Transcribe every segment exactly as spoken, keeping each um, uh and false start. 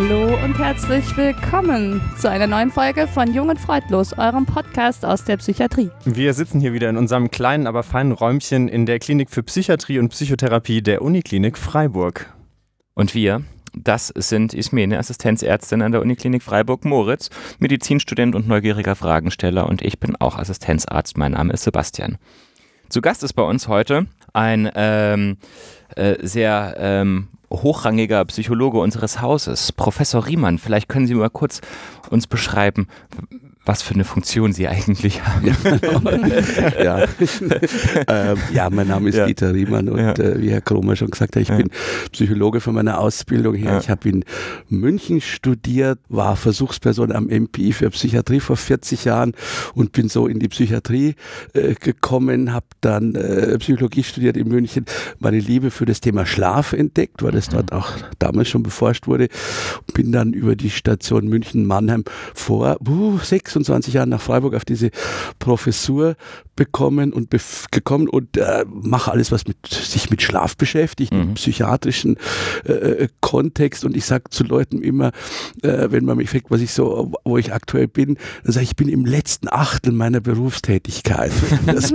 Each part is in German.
Hallo und herzlich willkommen zu einer neuen Folge von Jung und Freudlos, eurem Podcast aus der Psychiatrie. Wir sitzen hier wieder in unserem kleinen, aber feinen Räumchen in der Klinik für Psychiatrie und Psychotherapie der Uniklinik Freiburg. Und wir, das sind Ismene, Assistenzärztin an der Uniklinik Freiburg-Moritz, Medizinstudent und neugieriger Fragensteller, und ich bin auch Assistenzarzt. Mein Name ist Sebastian. Zu Gast ist bei uns heute ein ähm, äh, sehr ähm, hochrangiger Psychologe unseres Hauses, Professor Riemann. Vielleicht können Sie mal kurz uns beschreiben, was für eine Funktion Sie eigentlich haben. Ja, ähm, ja mein Name ist ja. Dieter Riemann und ja. äh, wie Herr Kromer schon gesagt hat, ich ja. bin Psychologe von meiner Ausbildung her. Ja. Ich habe in München studiert, war Versuchsperson am M P I für Psychiatrie vor vierzig Jahren und bin so in die Psychiatrie äh, gekommen, habe dann äh, Psychologie studiert in München, meine Liebe für das Thema Schlaf entdeckt, weil das dort auch damals schon beforscht wurde, bin dann über die Station München-Mannheim vor uh, sechsundzwanzig Jahren nach Freiburg auf diese Professur bekommen und bef- gekommen und äh, mache alles, was mit, sich mit Schlaf beschäftigt, mhm. im psychiatrischen äh, Kontext. Und ich sage zu Leuten immer, äh, wenn man mich fragt, was ich so, wo ich aktuell bin, dann sage ich, ich bin im letzten Achtel meiner Berufstätigkeit. Das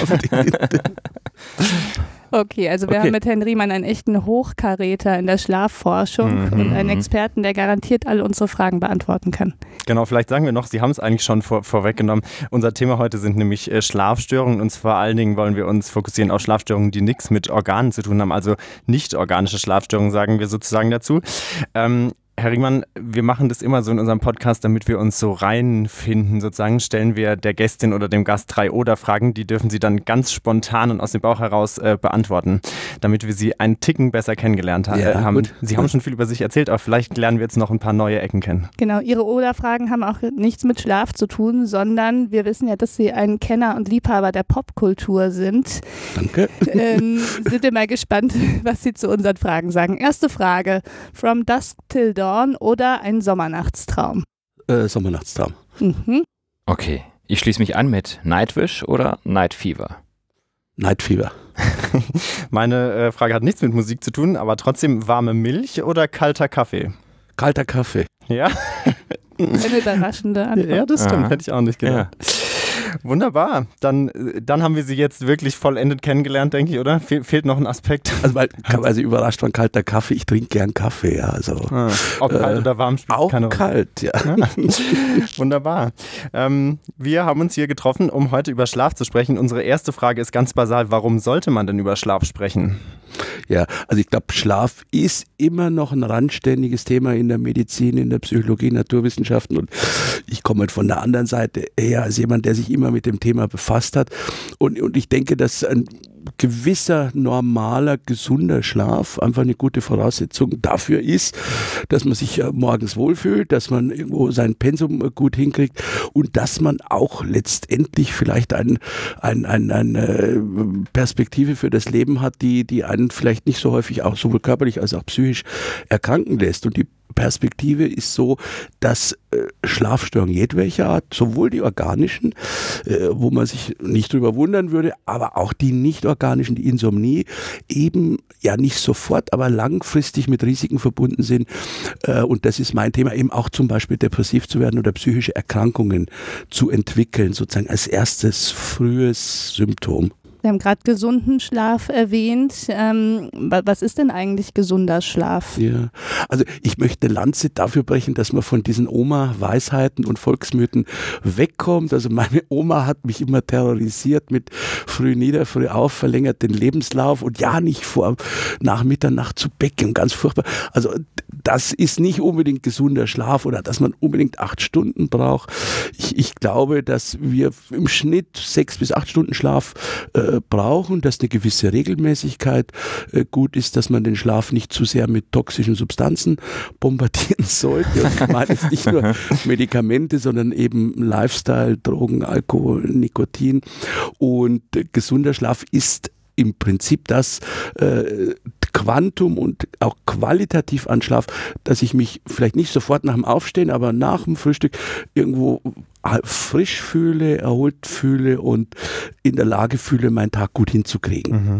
Okay, also wir okay. haben mit Herrn Riemann einen echten Hochkaräter in der Schlafforschung mhm. und einen Experten, der garantiert alle unsere Fragen beantworten kann. Genau, vielleicht sagen wir noch, Sie haben es eigentlich schon vor, vorweggenommen. Unser Thema heute sind nämlich äh, Schlafstörungen, und vor allen Dingen wollen wir uns fokussieren auf Schlafstörungen, die nichts mit Organen zu tun haben, also nicht organische Schlafstörungen, sagen wir sozusagen dazu. Ähm, Herr Riemann, wir machen das immer so in unserem Podcast, damit wir uns so reinfinden. Sozusagen stellen wir der Gästin oder dem Gast drei Oder-Fragen, die dürfen Sie dann ganz spontan und aus dem Bauch heraus äh, beantworten, damit wir Sie einen Ticken besser kennengelernt ha- ja, haben. Gut. Sie haben schon viel über sich erzählt, aber vielleicht lernen wir jetzt noch ein paar neue Ecken kennen. Genau, Ihre Oder-Fragen haben auch nichts mit Schlaf zu tun, sondern wir wissen ja, dass Sie ein Kenner und Liebhaber der Popkultur sind. Danke. Ähm, sind wir mal gespannt, was Sie zu unseren Fragen sagen. Erste Frage, From Dusk Till Dawn oder ein Sommernachtstraum? Äh, Sommernachtstraum. Mhm. Okay, ich schließe mich an mit Nightwish oder Night Fever? Night Fever. Meine äh, Frage hat nichts mit Musik zu tun, aber trotzdem warme Milch oder kalter Kaffee? Kalter Kaffee. Ja. Eine überraschende Antwort. Ja, das stimmt, Aha. hätte ich auch nicht gedacht. Ja. Wunderbar, dann, dann haben wir Sie jetzt wirklich vollendet kennengelernt, denke ich, oder? Fe- fehlt noch ein Aspekt? Also, weil, also überrascht von kalter Kaffee, ich trinke gern Kaffee, ja. Also, ah, ob äh, kalt oder warm spielt auch keine Rolle. Kalt, ja. ja. Wunderbar. Ähm, wir haben uns hier getroffen, um heute über Schlaf zu sprechen. Unsere erste Frage ist ganz basal, warum sollte man denn über Schlaf sprechen? Ja, also ich glaube, Schlaf ist immer noch ein randständiges Thema in der Medizin, in der Psychologie, Naturwissenschaften, und ich komme halt von der anderen Seite eher als jemand, der sich immer mit dem Thema befasst hat, und, und ich denke, dass ein gewisser, normaler, gesunder Schlaf einfach eine gute Voraussetzung dafür ist, dass man sich morgens wohlfühlt, dass man irgendwo sein Pensum gut hinkriegt und dass man auch letztendlich vielleicht ein, ein, ein, eine Perspektive für das Leben hat, die, die einen vielleicht nicht so häufig auch sowohl körperlich als auch psychisch erkranken lässt. Und die Perspektive ist so, dass äh, Schlafstörungen jedwelcher Art, sowohl die organischen, äh, wo man sich nicht drüber wundern würde, aber auch die nicht organischen, die Insomnie, eben ja nicht sofort, aber langfristig mit Risiken verbunden sind. Äh, und das ist mein Thema, eben auch zum Beispiel depressiv zu werden oder psychische Erkrankungen zu entwickeln, sozusagen als erstes frühes Symptom. Wir haben gerade gesunden Schlaf erwähnt. Ähm, was ist denn eigentlich gesunder Schlaf? Ja, also ich möchte eine Lanze dafür brechen, dass man von diesen Oma-Weisheiten und Volksmythen wegkommt. Also meine Oma hat mich immer terrorisiert mit früh nieder, früh auf, verlängert den Lebenslauf und ja nicht vor nach Mitternacht zu Bett gehen, ganz furchtbar. Also das ist nicht unbedingt gesunder Schlaf oder dass man unbedingt acht Stunden braucht. Ich, ich glaube, dass wir im Schnitt sechs bis acht Stunden Schlaf äh, brauchen, dass eine gewisse Regelmäßigkeit äh, gut ist, dass man den Schlaf nicht zu sehr mit toxischen Substanzen bombardieren sollte. Und ich meine jetzt nicht nur Medikamente, sondern eben Lifestyle, Drogen, Alkohol, Nikotin. Und äh, gesunder Schlaf ist im Prinzip das äh, Quantum und auch qualitativ an Schlaf, dass ich mich vielleicht nicht sofort nach dem Aufstehen, aber nach dem Frühstück irgendwo frisch fühle, erholt fühle und in der Lage fühle, meinen Tag gut hinzukriegen. Mhm.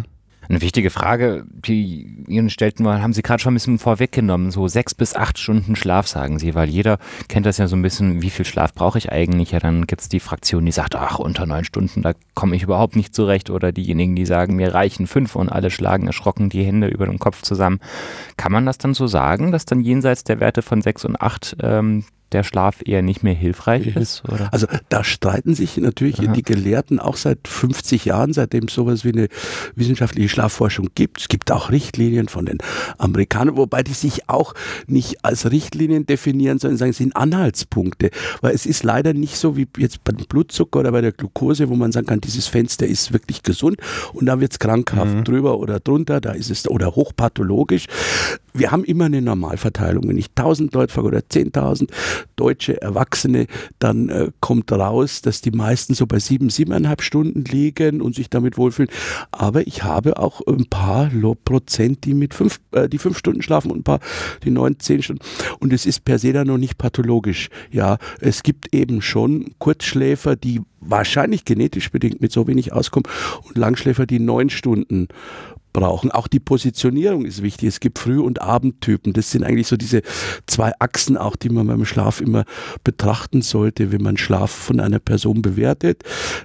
Eine wichtige Frage, die Ihnen stellten wir, haben Sie gerade schon ein bisschen vorweggenommen, so sechs bis acht Stunden Schlaf, sagen Sie, weil jeder kennt das ja so ein bisschen, wie viel Schlaf brauche ich eigentlich? Ja, dann gibt es die Fraktion, die sagt, ach, unter neun Stunden, da komme ich überhaupt nicht zurecht, oder diejenigen, die sagen, mir reichen fünf, und alle schlagen erschrocken die Hände über den Kopf zusammen. Kann man das dann so sagen, dass dann jenseits der Werte von sechs und acht ähm, der Schlaf eher nicht mehr hilfreich ist? Oder? Also da streiten sich natürlich Aha. die Gelehrten auch seit fünfzig Jahren, seitdem es sowas wie eine wissenschaftliche Schlafforschung gibt. Es gibt auch Richtlinien von den Amerikanern, wobei die sich auch nicht als Richtlinien definieren, sondern sagen, es sind Anhaltspunkte. Weil es ist leider nicht so wie jetzt beim Blutzucker oder bei der Glucose, wo man sagen kann, dieses Fenster ist wirklich gesund und da wird es krankhaft mhm. drüber oder drunter, da ist es oder hochpathologisch. Wir haben immer eine Normalverteilung. Wenn ich tausend Leute frage oder zehntausend deutsche Erwachsene, dann äh, kommt raus, dass die meisten so bei sieben, siebeneinhalb Stunden liegen und sich damit wohlfühlen. Aber ich habe auch ein paar Prozent, die mit fünf, äh, die fünf Stunden schlafen und ein paar, die neun, zehn Stunden. Und es ist per se dann noch nicht pathologisch. Ja, es gibt eben schon Kurzschläfer, die wahrscheinlich genetisch bedingt mit so wenig auskommen, und Langschläfer, die neun Stunden brauchen. Auch die Positionierung ist wichtig. Es gibt Früh- und Abendtypen. Das sind eigentlich so diese zwei Achsen auch, die man beim Schlaf immer betrachten sollte, wenn man Schlaf von einer Person bewertet.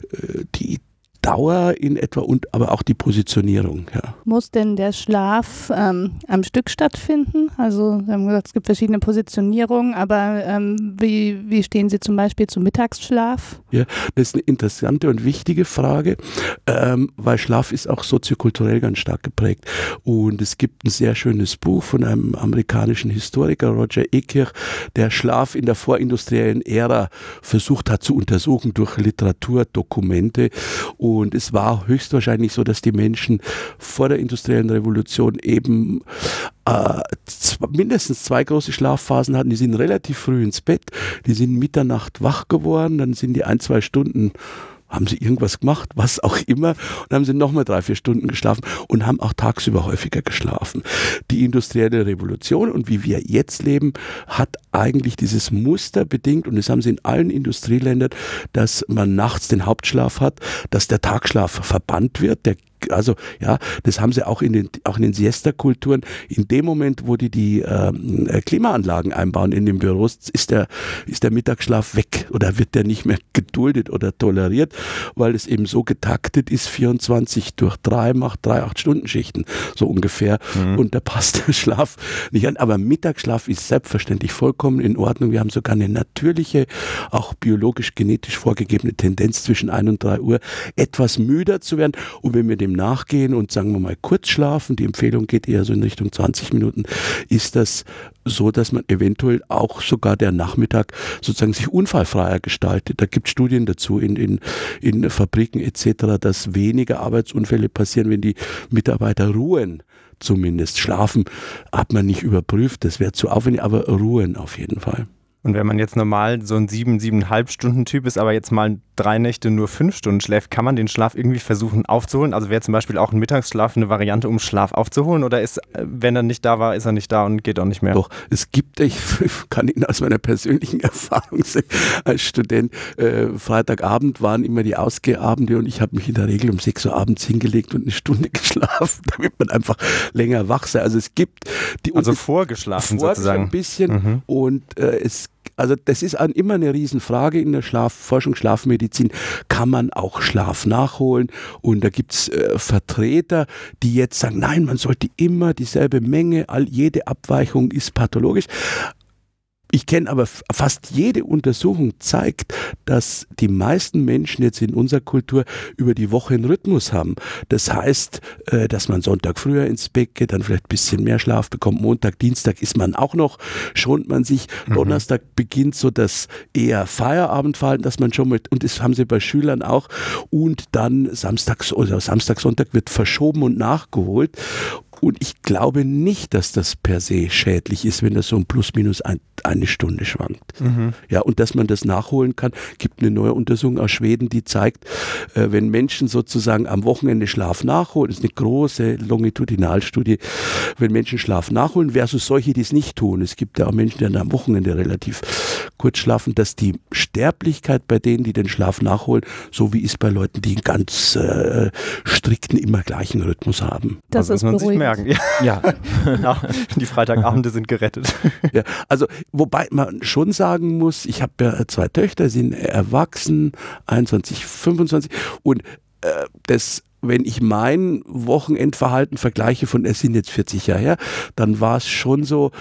Die Dauer in etwa und aber auch die Positionierung. Ja. Muss denn der Schlaf ähm, am Stück stattfinden? Also Sie haben gesagt, es gibt verschiedene Positionierungen, aber ähm, wie, wie stehen Sie zum Beispiel zum Mittagsschlaf? Ja, das ist eine interessante und wichtige Frage, ähm, weil Schlaf ist auch soziokulturell ganz stark geprägt. Und es gibt ein sehr schönes Buch von einem amerikanischen Historiker, Roger Ekirch, der Schlaf in der vorindustriellen Ära versucht hat zu untersuchen durch Literatur, Dokumente. Und es war höchstwahrscheinlich so, dass die Menschen vor der industriellen Revolution eben äh, mindestens zwei große Schlafphasen hatten. Die sind relativ früh ins Bett, die sind Mitternacht wach geworden, dann sind die ein, zwei Stunden, haben sie irgendwas gemacht, was auch immer, und haben sie nochmal drei, vier Stunden geschlafen und haben auch tagsüber häufiger geschlafen. Die industrielle Revolution und wie wir jetzt leben, hat eigentlich dieses Muster bedingt, und das haben sie in allen Industrieländern, dass man nachts den Hauptschlaf hat, dass der Tagschlaf verbannt wird, der Also ja, das haben sie auch in den auch in den Siesta-Kulturen. In dem Moment, wo die die ähm, Klimaanlagen einbauen in den Büros, ist der ist der Mittagsschlaf weg oder wird der nicht mehr geduldet oder toleriert, weil es eben so getaktet ist, vierundzwanzig durch drei macht drei acht-Stunden-Schichten, so ungefähr. Mhm. Und da passt der Schlaf nicht an. Aber Mittagsschlaf ist selbstverständlich vollkommen in Ordnung. Wir haben sogar eine natürliche, auch biologisch, genetisch vorgegebene Tendenz, zwischen ein und drei Uhr etwas müder zu werden. Und wenn wir dem nachgehen und sagen wir mal kurz schlafen, die Empfehlung geht eher so in Richtung zwanzig Minuten, ist das so, dass man eventuell auch sogar der Nachmittag sozusagen sich unfallfreier gestaltet. Da gibt es Studien dazu in, in, in Fabriken et cetera, dass weniger Arbeitsunfälle passieren, wenn die Mitarbeiter ruhen. Zumindest schlafen hat man nicht überprüft, das wäre zu aufwendig, aber ruhen auf jeden Fall. Und wenn man jetzt normal so ein sieben, siebeneinhalb Stunden Typ ist, aber jetzt mal drei Nächte nur fünf Stunden schläft, kann man den Schlaf irgendwie versuchen aufzuholen? Also wäre zum Beispiel auch ein Mittagsschlaf eine Variante, um Schlaf aufzuholen? Oder ist, wenn er nicht da war, ist er nicht da und geht auch nicht mehr? Doch, es gibt, ich kann Ihnen aus meiner persönlichen Erfahrung sagen, als Student, äh, Freitagabend waren immer die Ausgehabende und ich habe mich in der Regel um sechs Uhr abends hingelegt und eine Stunde geschlafen, damit man einfach länger wach sei. Also es gibt... Die, also vorgeschlafen sozusagen. ein bisschen mhm. und äh, es Also das ist ein, immer eine Riesenfrage in der Schlafforschung, Schlafmedizin. Kann man auch Schlaf nachholen? Und da gibt es äh, Vertreter, die jetzt sagen, nein, man sollte immer dieselbe Menge, all, jede Abweichung ist pathologisch. Ich kenne aber fast jede Untersuchung zeigt, dass die meisten Menschen jetzt in unserer Kultur über die Woche einen Rhythmus haben. Das heißt, dass man Sonntag früher ins Bett geht, dann vielleicht ein bisschen mehr Schlaf bekommt. Montag, Dienstag ist man auch noch, schont man sich. Mhm. Donnerstag beginnt so das eher Feierabendverhalten, dass man schon mit, und das haben sie bei Schülern auch. Und dann Samstags oder Samstag, Sonntag wird verschoben und nachgeholt. Und ich glaube nicht, dass das per se schädlich ist, wenn das so ein plus minus ein, eine Stunde schwankt. Mhm. Ja, und dass man das nachholen kann. Gibt eine neue Untersuchung aus Schweden, die zeigt, äh, wenn Menschen sozusagen am Wochenende Schlaf nachholen, das ist eine große Longitudinalstudie, wenn Menschen Schlaf nachholen versus solche, die es nicht tun. Es gibt ja auch Menschen, die dann am Wochenende relativ kurz schlafen, dass die Sterblichkeit bei denen, die den Schlaf nachholen, so wie ist bei Leuten, die einen ganz äh, strikten, immer gleichen Rhythmus haben. Das also ist muss man sich beruhigend. merken. Ja. Ja. Die Freitagabende sind gerettet. Ja, also wobei man schon sagen muss, ich habe ja zwei Töchter, sind erwachsen, einundzwanzig, fünfundzwanzig und äh, das wenn ich mein Wochenendverhalten vergleiche von, es sind jetzt vierzig Jahre her, dann war es schon so,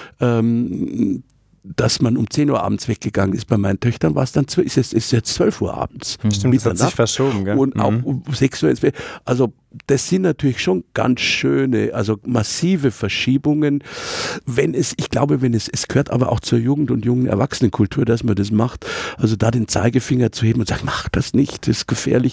ähm, dass man um zehn Uhr abends weggegangen ist. Bei meinen Töchtern war es dann, ist es ist jetzt zwölf Uhr abends. Stimmt, das hat sich verschoben, gell? Und mhm. auch um sechs Uhr ins Bett. Also das sind natürlich schon ganz schöne, also massive Verschiebungen. Wenn es, ich glaube, wenn es, es gehört aber auch zur Jugend- und jungen Erwachsenenkultur, dass man das macht. Also da den Zeigefinger zu heben und sagen, mach das nicht, das ist gefährlich.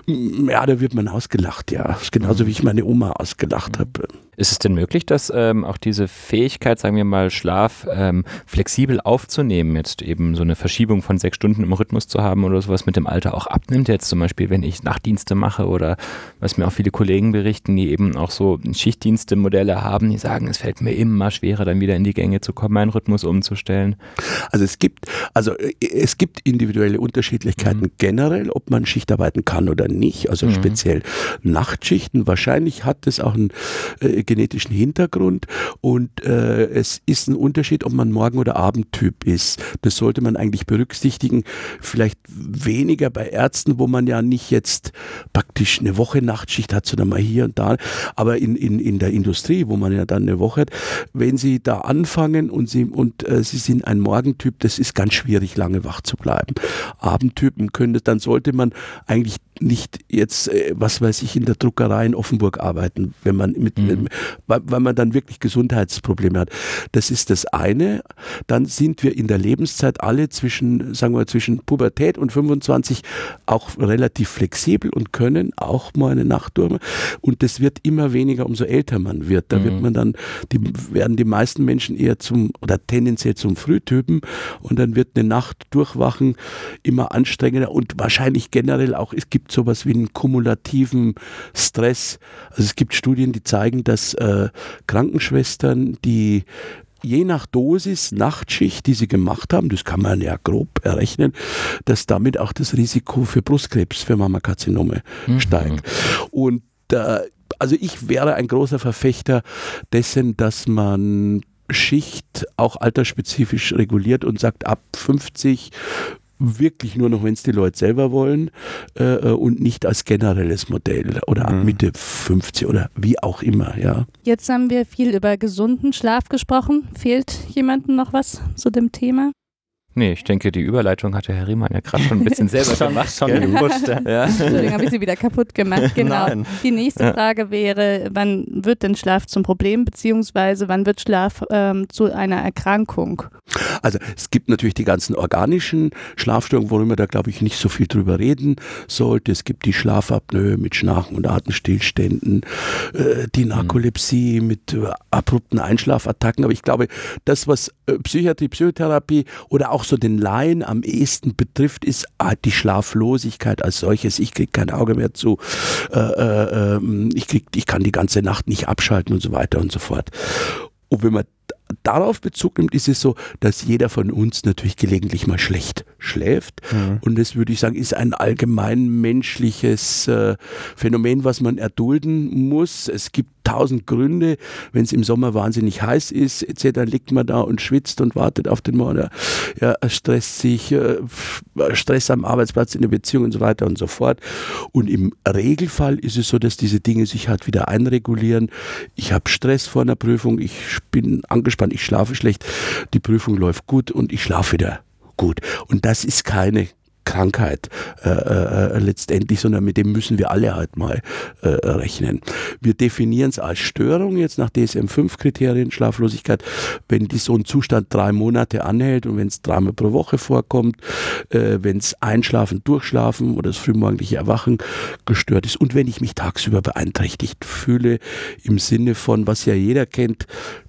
Ja, da wird man ausgelacht, ja. Das ist genauso wie ich meine Oma ausgelacht habe. Ist es denn möglich, dass ähm, auch diese Fähigkeit, sagen wir mal, Schlaf ähm, flexibel aufzunehmen, jetzt eben so eine Verschiebung von sechs Stunden im Rhythmus zu haben oder sowas mit dem Alter auch abnimmt? Jetzt zum Beispiel, wenn ich Nachtdienste mache oder was mir auch viele Kollegen berichten, die eben auch so Schichtdienste-Modelle haben, die sagen, es fällt mir immer schwerer, dann wieder in die Gänge zu kommen, meinen Rhythmus umzustellen. Also es gibt, also es gibt individuelle Unterschiedlichkeiten mhm. generell, ob man Schicht arbeiten kann oder nicht, also mhm. speziell Nachtschichten. Wahrscheinlich hat es auch einen äh, genetischen Hintergrund und äh, es ist ein Unterschied, ob man Morgen- oder Abendtyp ist. Das sollte man eigentlich berücksichtigen. Vielleicht weniger bei Ärzten, wo man ja nicht jetzt praktisch eine Woche Nachtschicht hat, sondern mal hier und da. Aber in, in, in der Industrie, wo man ja dann eine Woche hat, wenn Sie da anfangen und Sie, und, äh, Sie sind ein Morgentyp, das ist ganz schwierig, lange wach zu bleiben. Abendtypen können, dann sollte man eigentlich nicht jetzt, äh, was weiß ich, in der Druckerei in Offenburg arbeiten, wenn man mit, mhm. mit weil, weil man dann wirklich Gesundheitsprobleme hat. Das ist das eine. Dann sind wir in der Lebenszeit alle zwischen, sagen wir, zwischen Pubertät und fünfundzwanzig auch relativ flexibel und können auch mal eine Nacht durch. Und das wird immer weniger, umso älter man wird. Da mhm. wird man dann, die werden die meisten Menschen eher zum, oder tendenziell zum Frühtypen und dann wird eine Nacht durchwachen immer anstrengender und wahrscheinlich generell auch, es gibt sowas wie einen kumulativen Stress. Also es gibt Studien, die zeigen, dass äh, Krankenschwestern, die je nach Dosis Nachtschicht, die sie gemacht haben, das kann man ja grob errechnen, dass damit auch das Risiko für Brustkrebs, für Mammakarzinome mhm. steigt. Und äh, also ich wäre ein großer Verfechter dessen, dass man Schicht auch altersspezifisch reguliert und sagt, ab fünfzig wirklich nur noch, wenn es die Leute selber wollen äh, und nicht als generelles Modell oder ab Mitte fünfzig oder wie auch immer, ja. Jetzt haben wir viel über gesunden Schlaf gesprochen. Fehlt jemandem noch was zu dem Thema? Nee, ich denke, die Überleitung hatte Herr Riemann ja gerade schon ein bisschen selber gemacht. Schon gepusht, ja. Deswegen habe ich sie wieder kaputt gemacht. Genau. Nein. Die nächste Frage wäre, wann wird denn Schlaf zum Problem, beziehungsweise wann wird Schlaf ähm, zu einer Erkrankung? Also es gibt natürlich die ganzen organischen Schlafstörungen, worüber da glaube ich nicht so viel drüber reden sollte. Es gibt die Schlafapnoe mit Schnarchen und Atemstillständen, äh, die Narkolepsie mhm. mit äh, abrupten Einschlafattacken. Aber ich glaube, das, was äh, Psychiatrie, Psychotherapie oder auch so den Laien am ehesten betrifft, ist ah, die Schlaflosigkeit als solches. Ich kriege kein Auge mehr zu, äh, äh, ich, krieg, ich kann die ganze Nacht nicht abschalten und so weiter und so fort. Und wenn man darauf Bezug nimmt, ist es so, dass jeder von uns natürlich gelegentlich mal schlecht schläft. Mhm. Und das würde ich sagen, ist ein allgemein menschliches äh, Phänomen, was man erdulden muss. Es gibt tausend Gründe, wenn es im Sommer wahnsinnig heiß ist, et cetera, liegt man da und schwitzt und wartet auf den Morgen. Ja, stresst sich, äh, Stress am Arbeitsplatz, in der Beziehung und so weiter und so fort. Und im Regelfall ist es so, dass diese Dinge sich halt wieder einregulieren. Ich habe Stress vor einer Prüfung, ich bin angespannt, ich schlafe schlecht, die Prüfung läuft gut und ich schlafe wieder gut. Und das ist keine Krankheit äh, äh, letztendlich, sondern mit dem müssen wir alle halt mal äh, rechnen. Wir definieren es als Störung jetzt nach D S M fünf Kriterien, Schlaflosigkeit, wenn die so ein Zustand drei Monate anhält und wenn es dreimal pro Woche vorkommt, äh, wenn es Einschlafen, Durchschlafen oder das frühmorgendliche Erwachen gestört ist und wenn ich mich tagsüber beeinträchtigt fühle, im Sinne von, was ja jeder kennt,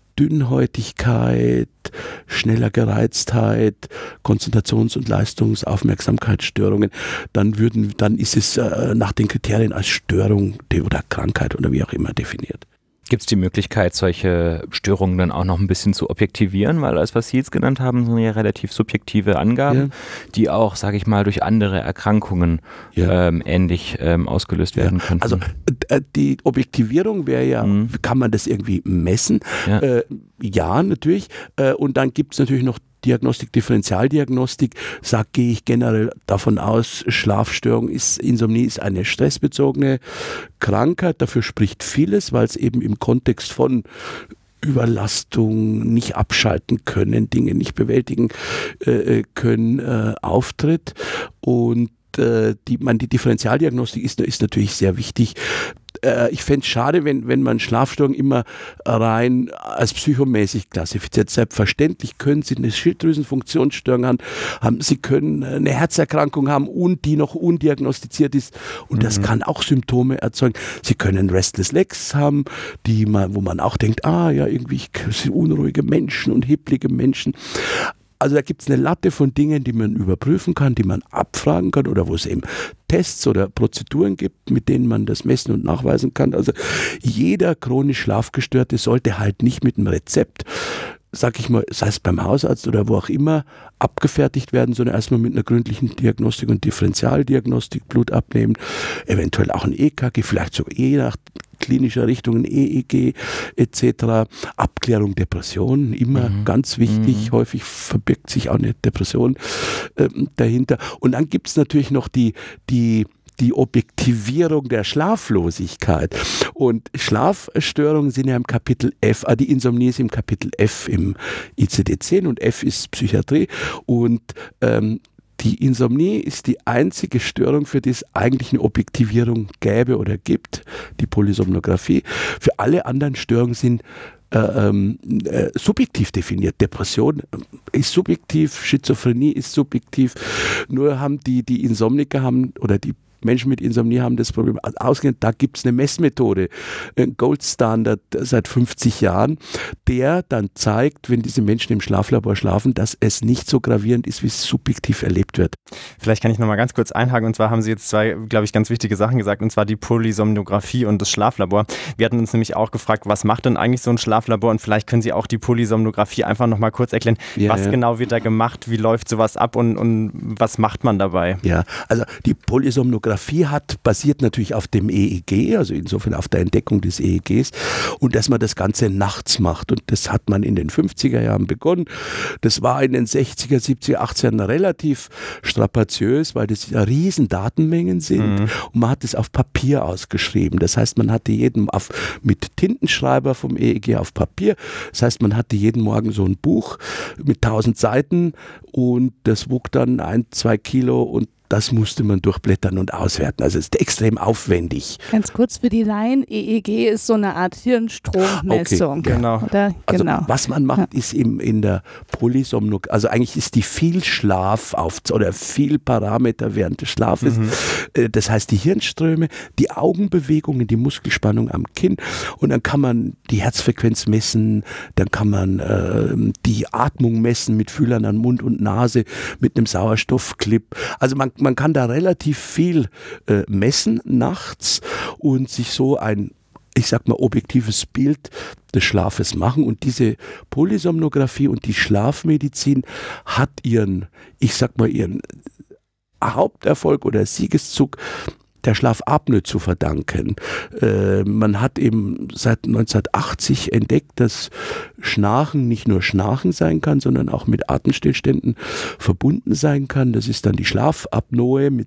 Dünnhäutigkeit, schneller Gereiztheit, Konzentrations- und Leistungsaufmerksamkeitsstörungen, dann würden, dann ist es äh, nach den Kriterien als Störung oder Krankheit oder wie auch immer definiert. Gibt es die Möglichkeit, solche Störungen dann auch noch ein bisschen zu objektivieren? Weil alles, was Sie jetzt genannt haben, sind ja relativ subjektive Angaben, ja. die auch, sage ich mal, durch andere Erkrankungen ja. ähm, ähnlich ähm, ausgelöst werden ja. könnten. Also äh, die Objektivierung wäre ja, mhm. kann man das irgendwie messen? Ja, äh, ja natürlich. Äh, und dann gibt es natürlich noch Diagnostik, Differentialdiagnostik, sagt, gehe ich generell davon aus, Schlafstörung ist, Insomnie ist eine stressbezogene Krankheit. Dafür spricht vieles, weil es eben im Kontext von Überlastung, nicht abschalten können, Dinge nicht bewältigen äh, können, äh, auftritt. Und äh, die, man, die Differentialdiagnostik ist, ist natürlich sehr wichtig. Ich fände es schade, wenn, wenn man Schlafstörungen immer rein als psychomäßig klassifiziert. Selbstverständlich können Sie eine Schilddrüsenfunktionsstörung haben, haben, Sie können eine Herzerkrankung haben und die noch undiagnostiziert ist und mhm. das kann auch Symptome erzeugen. Sie können Restless Legs haben, die man, wo man auch denkt, ah ja, irgendwie sind unruhige Menschen und hibblige Menschen. Also da gibt es eine Latte von Dingen, die man überprüfen kann, die man abfragen kann oder wo es eben Tests oder Prozeduren gibt, mit denen man das messen und nachweisen kann. Also jeder chronisch Schlafgestörte sollte halt nicht mit einem Rezept, sag ich mal, sei es beim Hausarzt oder wo auch immer, abgefertigt werden, sondern erstmal mit einer gründlichen Diagnostik und Differentialdiagnostik, Blut abnehmen, eventuell auch ein E K G, vielleicht sogar je nach klinischer Richtung ein E E G et cetera. Abklärung Depressionen, immer mhm. ganz wichtig. Mhm. Häufig verbirgt sich auch eine Depression äh, dahinter. Und dann gibt es natürlich noch die, die die Objektivierung der Schlaflosigkeit. Und Schlafstörungen sind ja im Kapitel F, ah, die Insomnie ist im Kapitel F im I C D zehn und F ist Psychiatrie. Und ähm, die Insomnie ist die einzige Störung, für die es eigentlich eine Objektivierung gäbe oder gibt, die Polysomnographie. Für alle anderen Störungen sind äh, äh, subjektiv definiert. Depression ist subjektiv, Schizophrenie ist subjektiv. Nur haben die, die Insomniker haben oder die Menschen mit Insomnie haben das Problem ausgehend, da gibt es eine Messmethode, ein Goldstandard seit fünfzig Jahren, der dann zeigt, wenn diese Menschen im Schlaflabor schlafen, dass es nicht so gravierend ist, wie es subjektiv erlebt wird. Vielleicht kann ich noch mal ganz kurz einhaken, und zwar haben Sie jetzt zwei, glaube ich, ganz wichtige Sachen gesagt, und zwar die Polysomnographie und das Schlaflabor. Wir hatten uns nämlich auch gefragt, was macht denn eigentlich so ein Schlaflabor, und vielleicht können Sie auch die Polysomnographie einfach noch mal kurz erklären, ja, was ja. genau wird da gemacht, wie läuft sowas ab und, und was macht man dabei? Ja, also die Polysomnographie hat, basiert natürlich auf dem E E G, also insofern auf der Entdeckung des E E Gs und dass man das Ganze nachts macht, und das hat man in den fünfziger Jahren begonnen. Das war in den sechziger, siebziger, achtziger relativ strapaziös, weil das ja riesen Datenmengen sind mhm. und man hat es auf Papier ausgeschrieben. Das heißt, man hatte jeden auf, mit Tintenschreiber vom E E G auf Papier, das heißt, man hatte jeden Morgen so ein Buch mit tausend Seiten und das wog dann ein, zwei Kilo und das musste man durchblättern und auswerten. Also es ist extrem aufwendig. Ganz kurz für die Laien, E E G ist so eine Art Hirnstrommessung. Okay, genau. Oder? Also genau. was man macht, ist eben in der Polysomnographie, also eigentlich ist die Vielschlaf auf oder viel Parameter während des Schlafes. Mhm. Das heißt die Hirnströme, die Augenbewegungen, die Muskelspannung am Kinn, und dann kann man die Herzfrequenz messen, dann kann man äh, die Atmung messen mit Fühlern an Mund und Nase, mit einem Sauerstoffclip. Also man Man kann da relativ viel äh, messen nachts und sich so ein, ich sag mal, objektives Bild des Schlafes machen. Und diese Polysomnographie und die Schlafmedizin hat ihren, ich sag mal, ihren Haupterfolg oder Siegeszug der Schlafapnoe zu verdanken. Äh, man hat eben seit neunzehnhundertachtzig entdeckt, dass Schnarchen nicht nur Schnarchen sein kann, sondern auch mit Atemstillständen verbunden sein kann. Das ist dann die Schlafapnoe mit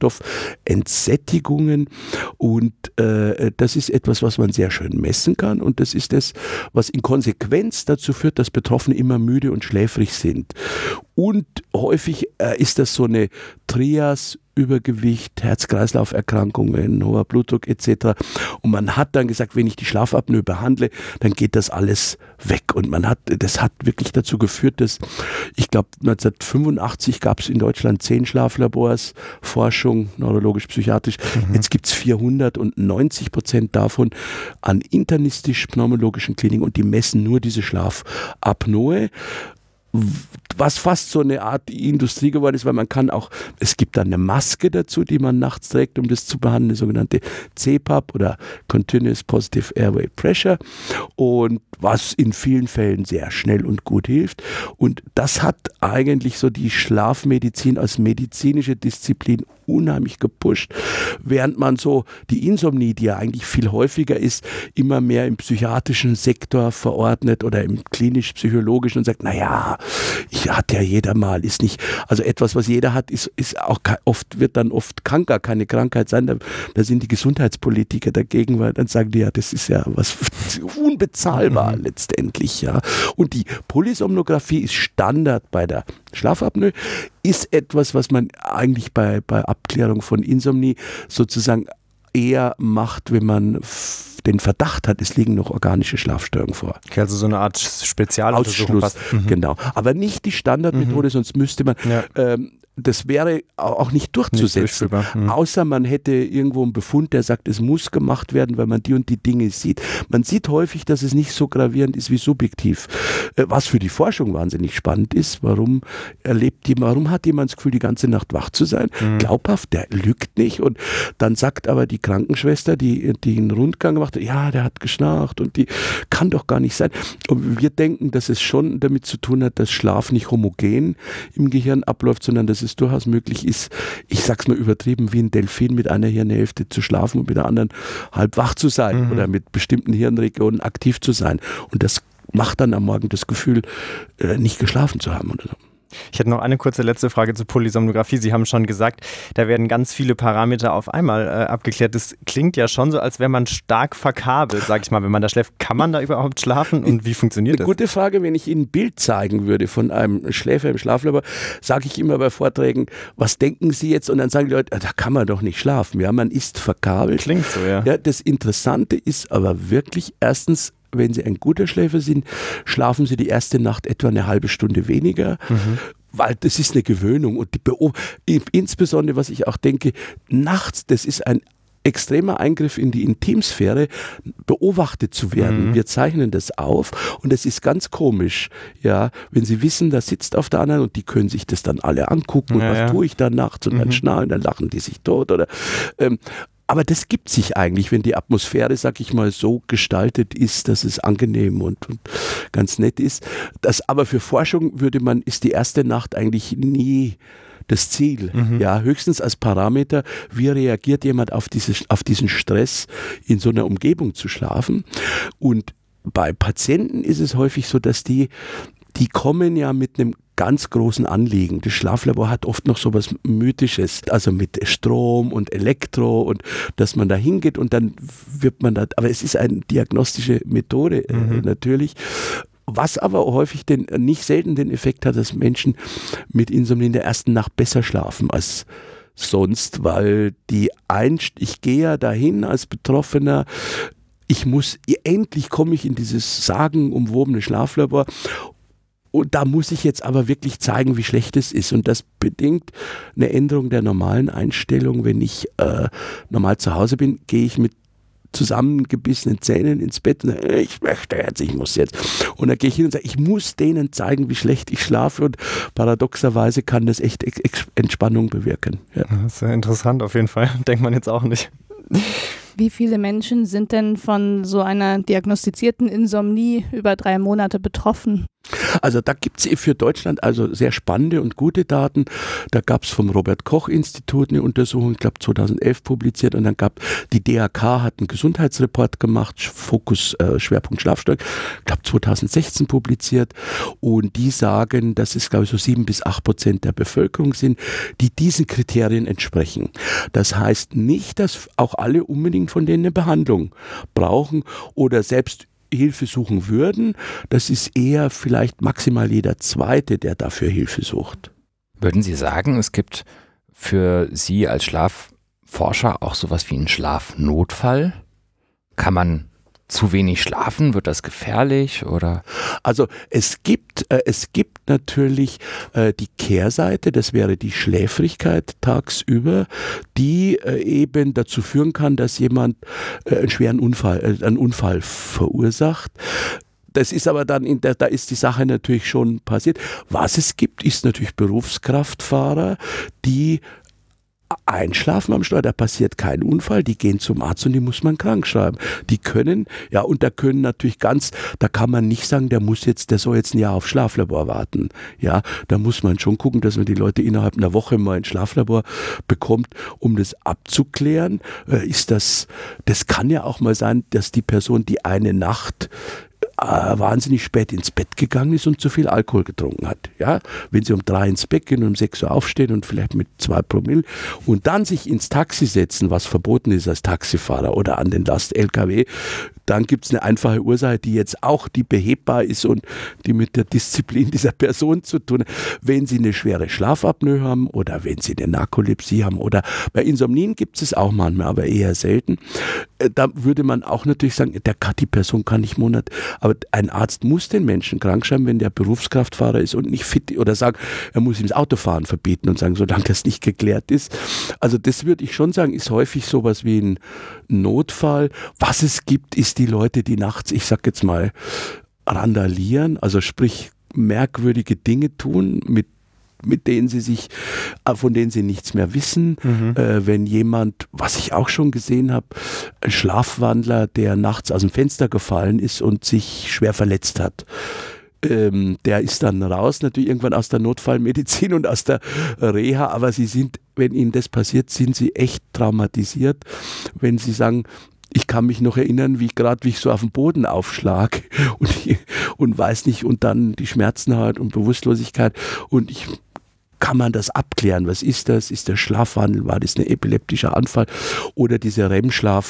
Sauerstoffentsättigungen, und äh, das ist etwas, was man sehr schön messen kann, und das ist das, was in Konsequenz dazu führt, dass Betroffene immer müde und schläfrig sind. Und häufig äh, ist das so eine Trias, Übergewicht, Herz-Kreislauf-Erkrankungen, hoher Blutdruck et cetera. Und man hat dann gesagt, wenn ich die Schlafapnoe behandle, dann geht das alles weg. Und man hat, das hat wirklich dazu geführt, dass, ich glaube, neunzehnhundertfünfundachtzig gab es in Deutschland zehn Schlaflabors, Forschung, neurologisch-psychiatrisch. Mhm. Jetzt gibt es vierhundert und neunzig Prozent davon an internistisch-pneumologischen Kliniken, und die messen nur diese Schlafapnoe. was fast so eine Art Industrie geworden ist, weil man kann auch, es gibt dann eine Maske dazu, die man nachts trägt, um das zu behandeln, eine sogenannte C PAP oder Continuous Positive Airway Pressure, und was in vielen Fällen sehr schnell und gut hilft. Und das hat eigentlich so die Schlafmedizin als medizinische Disziplin unheimlich gepusht, während man so die Insomnie, die ja eigentlich viel häufiger ist, immer mehr im psychiatrischen Sektor verordnet oder im klinisch-psychologischen und sagt, naja, ich hat ja jeder mal, ist nicht, also etwas, was jeder hat, ist, ist auch oft, wird dann oft kann gar keine Krankheit sein, da, da sind die Gesundheitspolitiker dagegen, weil dann sagen die, ja, das ist ja was unbezahlbar mhm. letztendlich, ja. Und die Polysomnographie ist Standard bei der Schlafapnoe, ist etwas, was man eigentlich bei, bei Abklärung von Insomnie sozusagen eher macht, wenn man f- den Verdacht hat, es liegen noch organische Schlafstörungen vor. Okay, also so eine Art Spezialuntersuchung. Ausschluss, mhm. genau. Aber nicht die Standardmethode, mhm. sonst müsste man ja. ähm, das wäre auch nicht durchzusetzen, nicht mhm. außer man hätte irgendwo einen Befund, der sagt, es muss gemacht werden, weil man die und die Dinge sieht. Man sieht häufig, dass es nicht so gravierend ist wie subjektiv, was für die Forschung wahnsinnig spannend ist. Warum erlebt jemand, warum hat jemand das Gefühl, die ganze Nacht wach zu sein? Mhm. Glaubhaft, der lügt nicht, und dann sagt aber die Krankenschwester, die, die einen Rundgang gemacht hat, ja, der hat geschnarcht und die kann doch gar nicht sein. Und wir denken, dass es schon damit zu tun hat, dass Schlaf nicht homogen im Gehirn abläuft, sondern dass es durchaus möglich ist, ich sag's mal übertrieben, wie ein Delfin mit einer Hirnhälfte zu schlafen und mit der anderen halb wach zu sein mhm. oder mit bestimmten Hirnregionen aktiv zu sein. Und das macht dann am Morgen das Gefühl, nicht geschlafen zu haben oder so. Ich hätte noch eine kurze letzte Frage zur Polysomnographie. Sie haben schon gesagt, da werden ganz viele Parameter auf einmal äh, abgeklärt. Das klingt ja schon so, als wäre man stark verkabelt, sag ich mal, wenn man da schläft. Kann man da überhaupt schlafen und wie funktioniert das? Eine gute Frage, wenn ich Ihnen ein Bild zeigen würde von einem Schläfer im Schlaflabor, sage ich immer bei Vorträgen, was denken Sie jetzt? Und dann sagen die Leute, da kann man doch nicht schlafen. Ja, man ist verkabelt. Klingt so, ja. Ja, das Interessante ist aber wirklich, erstens, wenn Sie ein guter Schläfer sind, schlafen Sie die erste Nacht etwa eine halbe Stunde weniger, mhm. weil das ist eine Gewöhnung. Und die Beob- insbesondere, was ich auch denke, nachts, das ist ein extremer Eingriff in die Intimsphäre, beobachtet zu werden. Mhm. Wir zeichnen das auf und es ist ganz komisch, ja, wenn Sie wissen, da sitzt auf der anderen und die können sich das dann alle angucken und ja, was ja. tue ich da nachts und mhm. dann schnarchen, dann lachen die sich tot oder ähm, aber das gibt sich eigentlich, wenn die Atmosphäre, sag ich mal, so gestaltet ist, dass es angenehm und, und ganz nett ist. Das aber für Forschung würde man, ist die erste Nacht eigentlich nie das Ziel. Mhm. Ja, höchstens als Parameter, wie reagiert jemand auf, diese, auf diesen Stress, in so einer Umgebung zu schlafen. Und bei Patienten ist es häufig so, dass die, die kommen ja mit einem ganz großen Anliegen. Das Schlaflabor hat oft noch so was Mythisches, also mit Strom und Elektro und dass man da hingeht und dann wird man da, aber es ist eine diagnostische Methode mhm. äh, natürlich. Was aber häufig den, nicht selten den Effekt hat, dass Menschen mit Insomnie in der ersten Nacht besser schlafen als sonst, weil die Einst- ich gehe ja dahin als Betroffener, ich muss, endlich komme ich in dieses sagenumwobene Schlaflabor. Und da muss ich jetzt aber wirklich zeigen, wie schlecht es ist. Und das bedingt eine Änderung der normalen Einstellung. Wenn ich äh, normal zu Hause bin, gehe ich mit zusammengebissenen Zähnen ins Bett und sage, ich möchte jetzt, ich muss jetzt. Und dann gehe ich hin und sage, ich muss denen zeigen, wie schlecht ich schlafe. Und paradoxerweise kann das echt Ex- Entspannung bewirken. Ja. Das ist ja interessant auf jeden Fall. Denkt man jetzt auch nicht. Wie viele Menschen sind denn von so einer diagnostizierten Insomnie über drei Monate betroffen? Also da gibt es für Deutschland also sehr spannende und gute Daten. Da gab es vom Robert-Koch-Institut eine Untersuchung, ich glaube zweitausendelf publiziert, und dann gab die D A K hat einen Gesundheitsreport gemacht, Fokus äh, Schwerpunkt Schlafstörungen, ich glaube zweitausendsechzehn publiziert, und die sagen, dass es glaube ich so sieben bis acht Prozent der Bevölkerung sind, die diesen Kriterien entsprechen. Das heißt nicht, dass auch alle unbedingt von denen eine Behandlung brauchen oder selbst Hilfe suchen würden. Das ist eher vielleicht maximal jeder Zweite, der dafür Hilfe sucht. Würden Sie sagen, es gibt für Sie als Schlafforscher auch sowas wie einen Schlafnotfall? Kann man zu wenig schlafen? Wird das gefährlich? Oder? Also es gibt, äh, es gibt natürlich äh, die Kehrseite, das wäre die Schläfrigkeit tagsüber, die äh, eben dazu führen kann, dass jemand äh, einen schweren Unfall, äh, einen Unfall verursacht. das ist aber dann, in der, da ist die Sache natürlich schon passiert. Was es gibt, ist natürlich Berufskraftfahrer, die einschlafen am Steuer, da passiert kein Unfall, die gehen zum Arzt und die muss man krank schreiben. Die können, ja, und da können natürlich ganz, da kann man nicht sagen, der muss jetzt, der soll jetzt ein Jahr auf Schlaflabor warten. Ja, da muss man schon gucken, dass man die Leute innerhalb einer Woche mal ein Schlaflabor bekommt, um das abzuklären. Äh, ist das, das kann ja auch mal sein, dass die Person die eine Nacht äh, wahnsinnig spät ins Bett gegangen ist und zu viel Alkohol getrunken hat. Ja? Wenn sie um drei ins Bett gehen und um sechs Uhr aufstehen und vielleicht mit zwei Promille und dann sich ins Taxi setzen, was verboten ist als Taxifahrer oder an den Last-L K W, dann gibt es eine einfache Ursache, die jetzt auch die behebbar ist und die mit der Disziplin dieser Person zu tun hat. Wenn sie eine schwere Schlafapnoe haben oder wenn sie eine Narkolepsie haben oder bei Insomnien gibt es auch manchmal, aber eher selten, da würde man auch natürlich sagen, der, die Person kann nicht Monat, aber ein Arzt muss den Menschen krank schreiben, wenn der Berufskraftfahrer ist und nicht fit oder sagen, er muss ihm das Autofahren verbieten und sagen, solange das nicht geklärt ist. Also das würde ich schon sagen, ist häufig sowas wie ein Notfall. Was es gibt, ist die Leute, die nachts, ich sag jetzt mal, randalieren, also sprich merkwürdige Dinge tun, mit mit denen sie sich, von denen sie nichts mehr wissen. Mhm. Äh, wenn jemand, was ich auch schon gesehen habe, ein Schlafwandler, der nachts aus dem Fenster gefallen ist und sich schwer verletzt hat. Ähm, der ist dann raus, natürlich irgendwann aus der Notfallmedizin und aus der Reha, aber sie sind, wenn ihnen das passiert, sind sie echt traumatisiert, wenn sie sagen, ich kann mich noch erinnern, wie gerade wie ich so auf den Boden aufschlag und, und weiß nicht, und dann die Schmerzen hat und Bewusstlosigkeit und ich kann man das abklären? Was ist das? Ist der Schlafwandel? War das ein epileptischer Anfall? Oder diese R E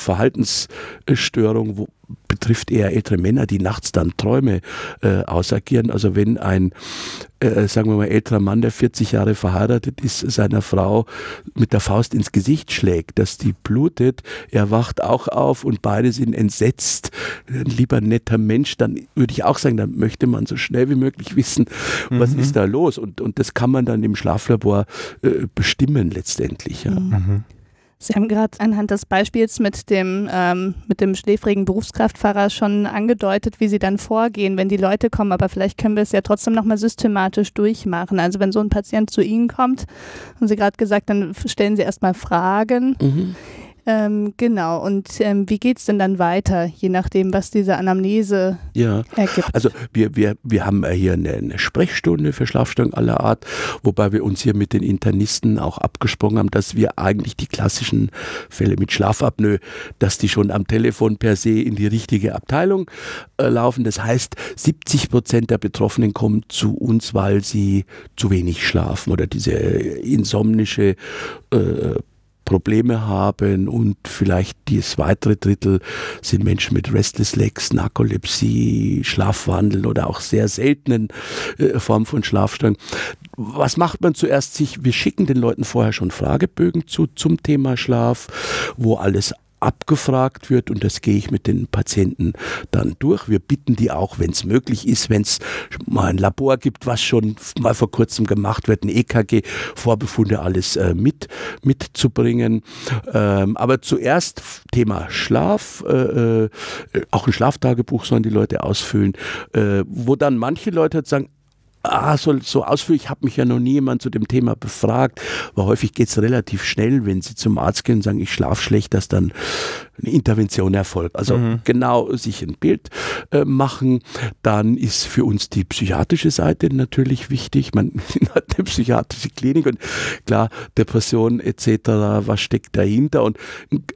M-Schlaf-Verhaltensstörung, wo betrifft eher ältere Männer, die nachts dann Träume äh, ausagieren. Also wenn ein, äh, sagen wir mal, älterer Mann, der vierzig Jahre verheiratet ist, seiner Frau mit der Faust ins Gesicht schlägt, dass die blutet, er wacht auch auf und beide sind entsetzt. Ein lieber netter Mensch, dann würde ich auch sagen, dann möchte man so schnell wie möglich wissen, was mhm. ist da los? Und, und das kann man dann im Schlaflabor äh, bestimmen letztendlich. Ja. Mhm. Sie haben gerade anhand des Beispiels mit dem, ähm, mit dem schläfrigen Berufskraftfahrer schon angedeutet, wie Sie dann vorgehen, wenn die Leute kommen. Aber vielleicht können wir es ja trotzdem nochmal systematisch durchmachen. Also wenn so ein Patient zu Ihnen kommt, haben Sie gerade gesagt, dann stellen Sie erstmal Fragen. Mhm. Ähm, genau, und ähm, wie geht es denn dann weiter, je nachdem, was diese Anamnese ja. ergibt? Also wir, wir, wir haben hier eine, eine Sprechstunde für Schlafstörungen aller Art, wobei wir uns hier mit den Internisten auch abgesprochen haben, dass wir eigentlich die klassischen Fälle mit Schlafapnoe, dass die schon am Telefon per se in die richtige Abteilung äh, laufen. Das heißt, siebzig Prozent der Betroffenen kommen zu uns, weil sie zu wenig schlafen oder diese insomnische äh, Probleme haben und vielleicht das weitere Drittel sind Menschen mit Restless Legs, Narkolepsie, Schlafwandel oder auch sehr seltenen äh, Formen von Schlafstörungen. Was macht man zuerst? Sich, wir schicken den Leuten vorher schon Fragebögen zu zum Thema Schlaf, wo alles abgefragt wird und das gehe ich mit den Patienten dann durch. Wir bitten die auch, wenn es möglich ist, wenn es mal ein Labor gibt, was schon mal vor kurzem gemacht wird, ein E K G, Vorbefunde, alles äh, mit mitzubringen. Ähm, aber zuerst Thema Schlaf, äh, äh, auch ein Schlaftagebuch sollen die Leute ausfüllen, äh, wo dann manche Leute sagen, Ah, so, so ausführlich, ich habe mich ja noch nie jemand zu dem Thema befragt, aber häufig geht es relativ schnell, wenn sie zum Arzt gehen und sagen, ich schlafe schlecht, dass dann eine Intervention erfolgt. Also mhm. genau sich ein Bild äh, machen. Dann ist für uns die psychiatrische Seite natürlich wichtig. Man hat eine psychiatrische Klinik und klar, Depression et cetera, was steckt dahinter? Und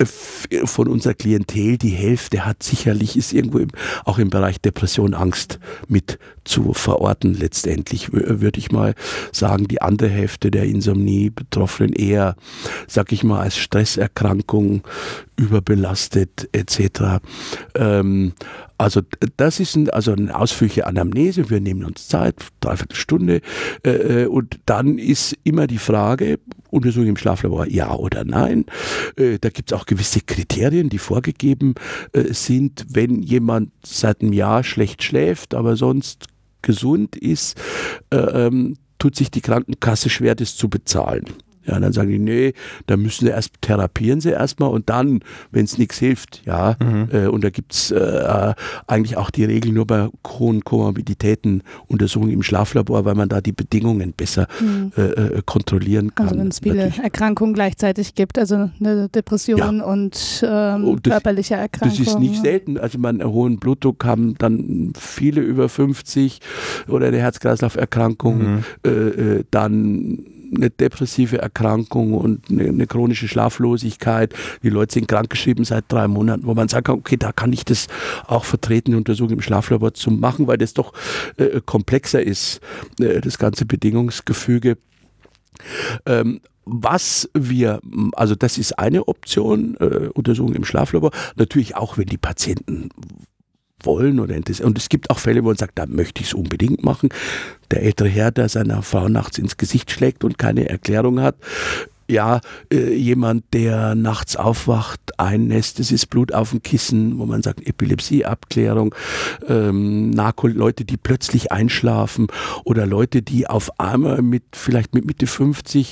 äh, von unserer Klientel, die Hälfte hat sicherlich, ist irgendwo im, auch im Bereich Depression, Angst mit zu verorten letztendlich. Endlich würde ich mal sagen, die andere Hälfte der Insomnie-Betroffenen eher, sag ich mal, als Stresserkrankung, überbelastet et cetera. Ähm, also das ist ein, also eine ausführliche Anamnese, wir nehmen uns Zeit, dreiviertel Stunde äh, und dann ist immer die Frage, Untersuchung im Schlaflabor, ja oder nein. Äh, da gibt es auch gewisse Kriterien, die vorgegeben äh, sind, wenn jemand seit einem Jahr schlecht schläft, aber sonst gesund ist, äh, ähm, tut sich die Krankenkasse schwer, das zu bezahlen. Ja, dann sagen die, nee, da müssen sie erst, therapieren sie erstmal und dann, wenn es nichts hilft, ja, mhm. äh, und da gibt es äh, eigentlich auch die Regel nur bei hohen Komorbiditäten Untersuchungen im Schlaflabor, weil man da die Bedingungen besser mhm. äh, kontrollieren kann. Also wenn es viele Natürlich. Erkrankungen gleichzeitig gibt, also eine Depression ja. und ähm, oh, das, körperliche Erkrankungen. Das ist nicht selten, also man einen hohen Blutdruck haben dann viele über fünfzig oder eine Herz-Kreislauf-Erkrankung, mhm. äh, äh, dann eine depressive Erkrankung und eine, eine chronische Schlaflosigkeit. Die Leute sind krankgeschrieben seit drei Monaten, wo man sagt, okay, da kann ich das auch vertreten, eine Untersuchung im Schlaflabor zu machen, weil das doch äh, komplexer ist, äh, das ganze Bedingungsgefüge. Ähm, Was wir, also das ist eine Option, äh, Untersuchung im Schlaflabor, natürlich auch, wenn die Patienten wollen oder interessieren. Und es gibt auch Fälle, wo man sagt, da möchte ich es unbedingt machen. Der ältere Herr, der seiner Frau nachts ins Gesicht schlägt und keine Erklärung hat. Ja, äh, jemand, der nachts aufwacht, einnässt, es ist Blut auf dem Kissen, wo man sagt, Epilepsieabklärung, ähm, Narko, Leute, die plötzlich einschlafen oder Leute, die auf einmal mit, vielleicht mit Mitte fünfzig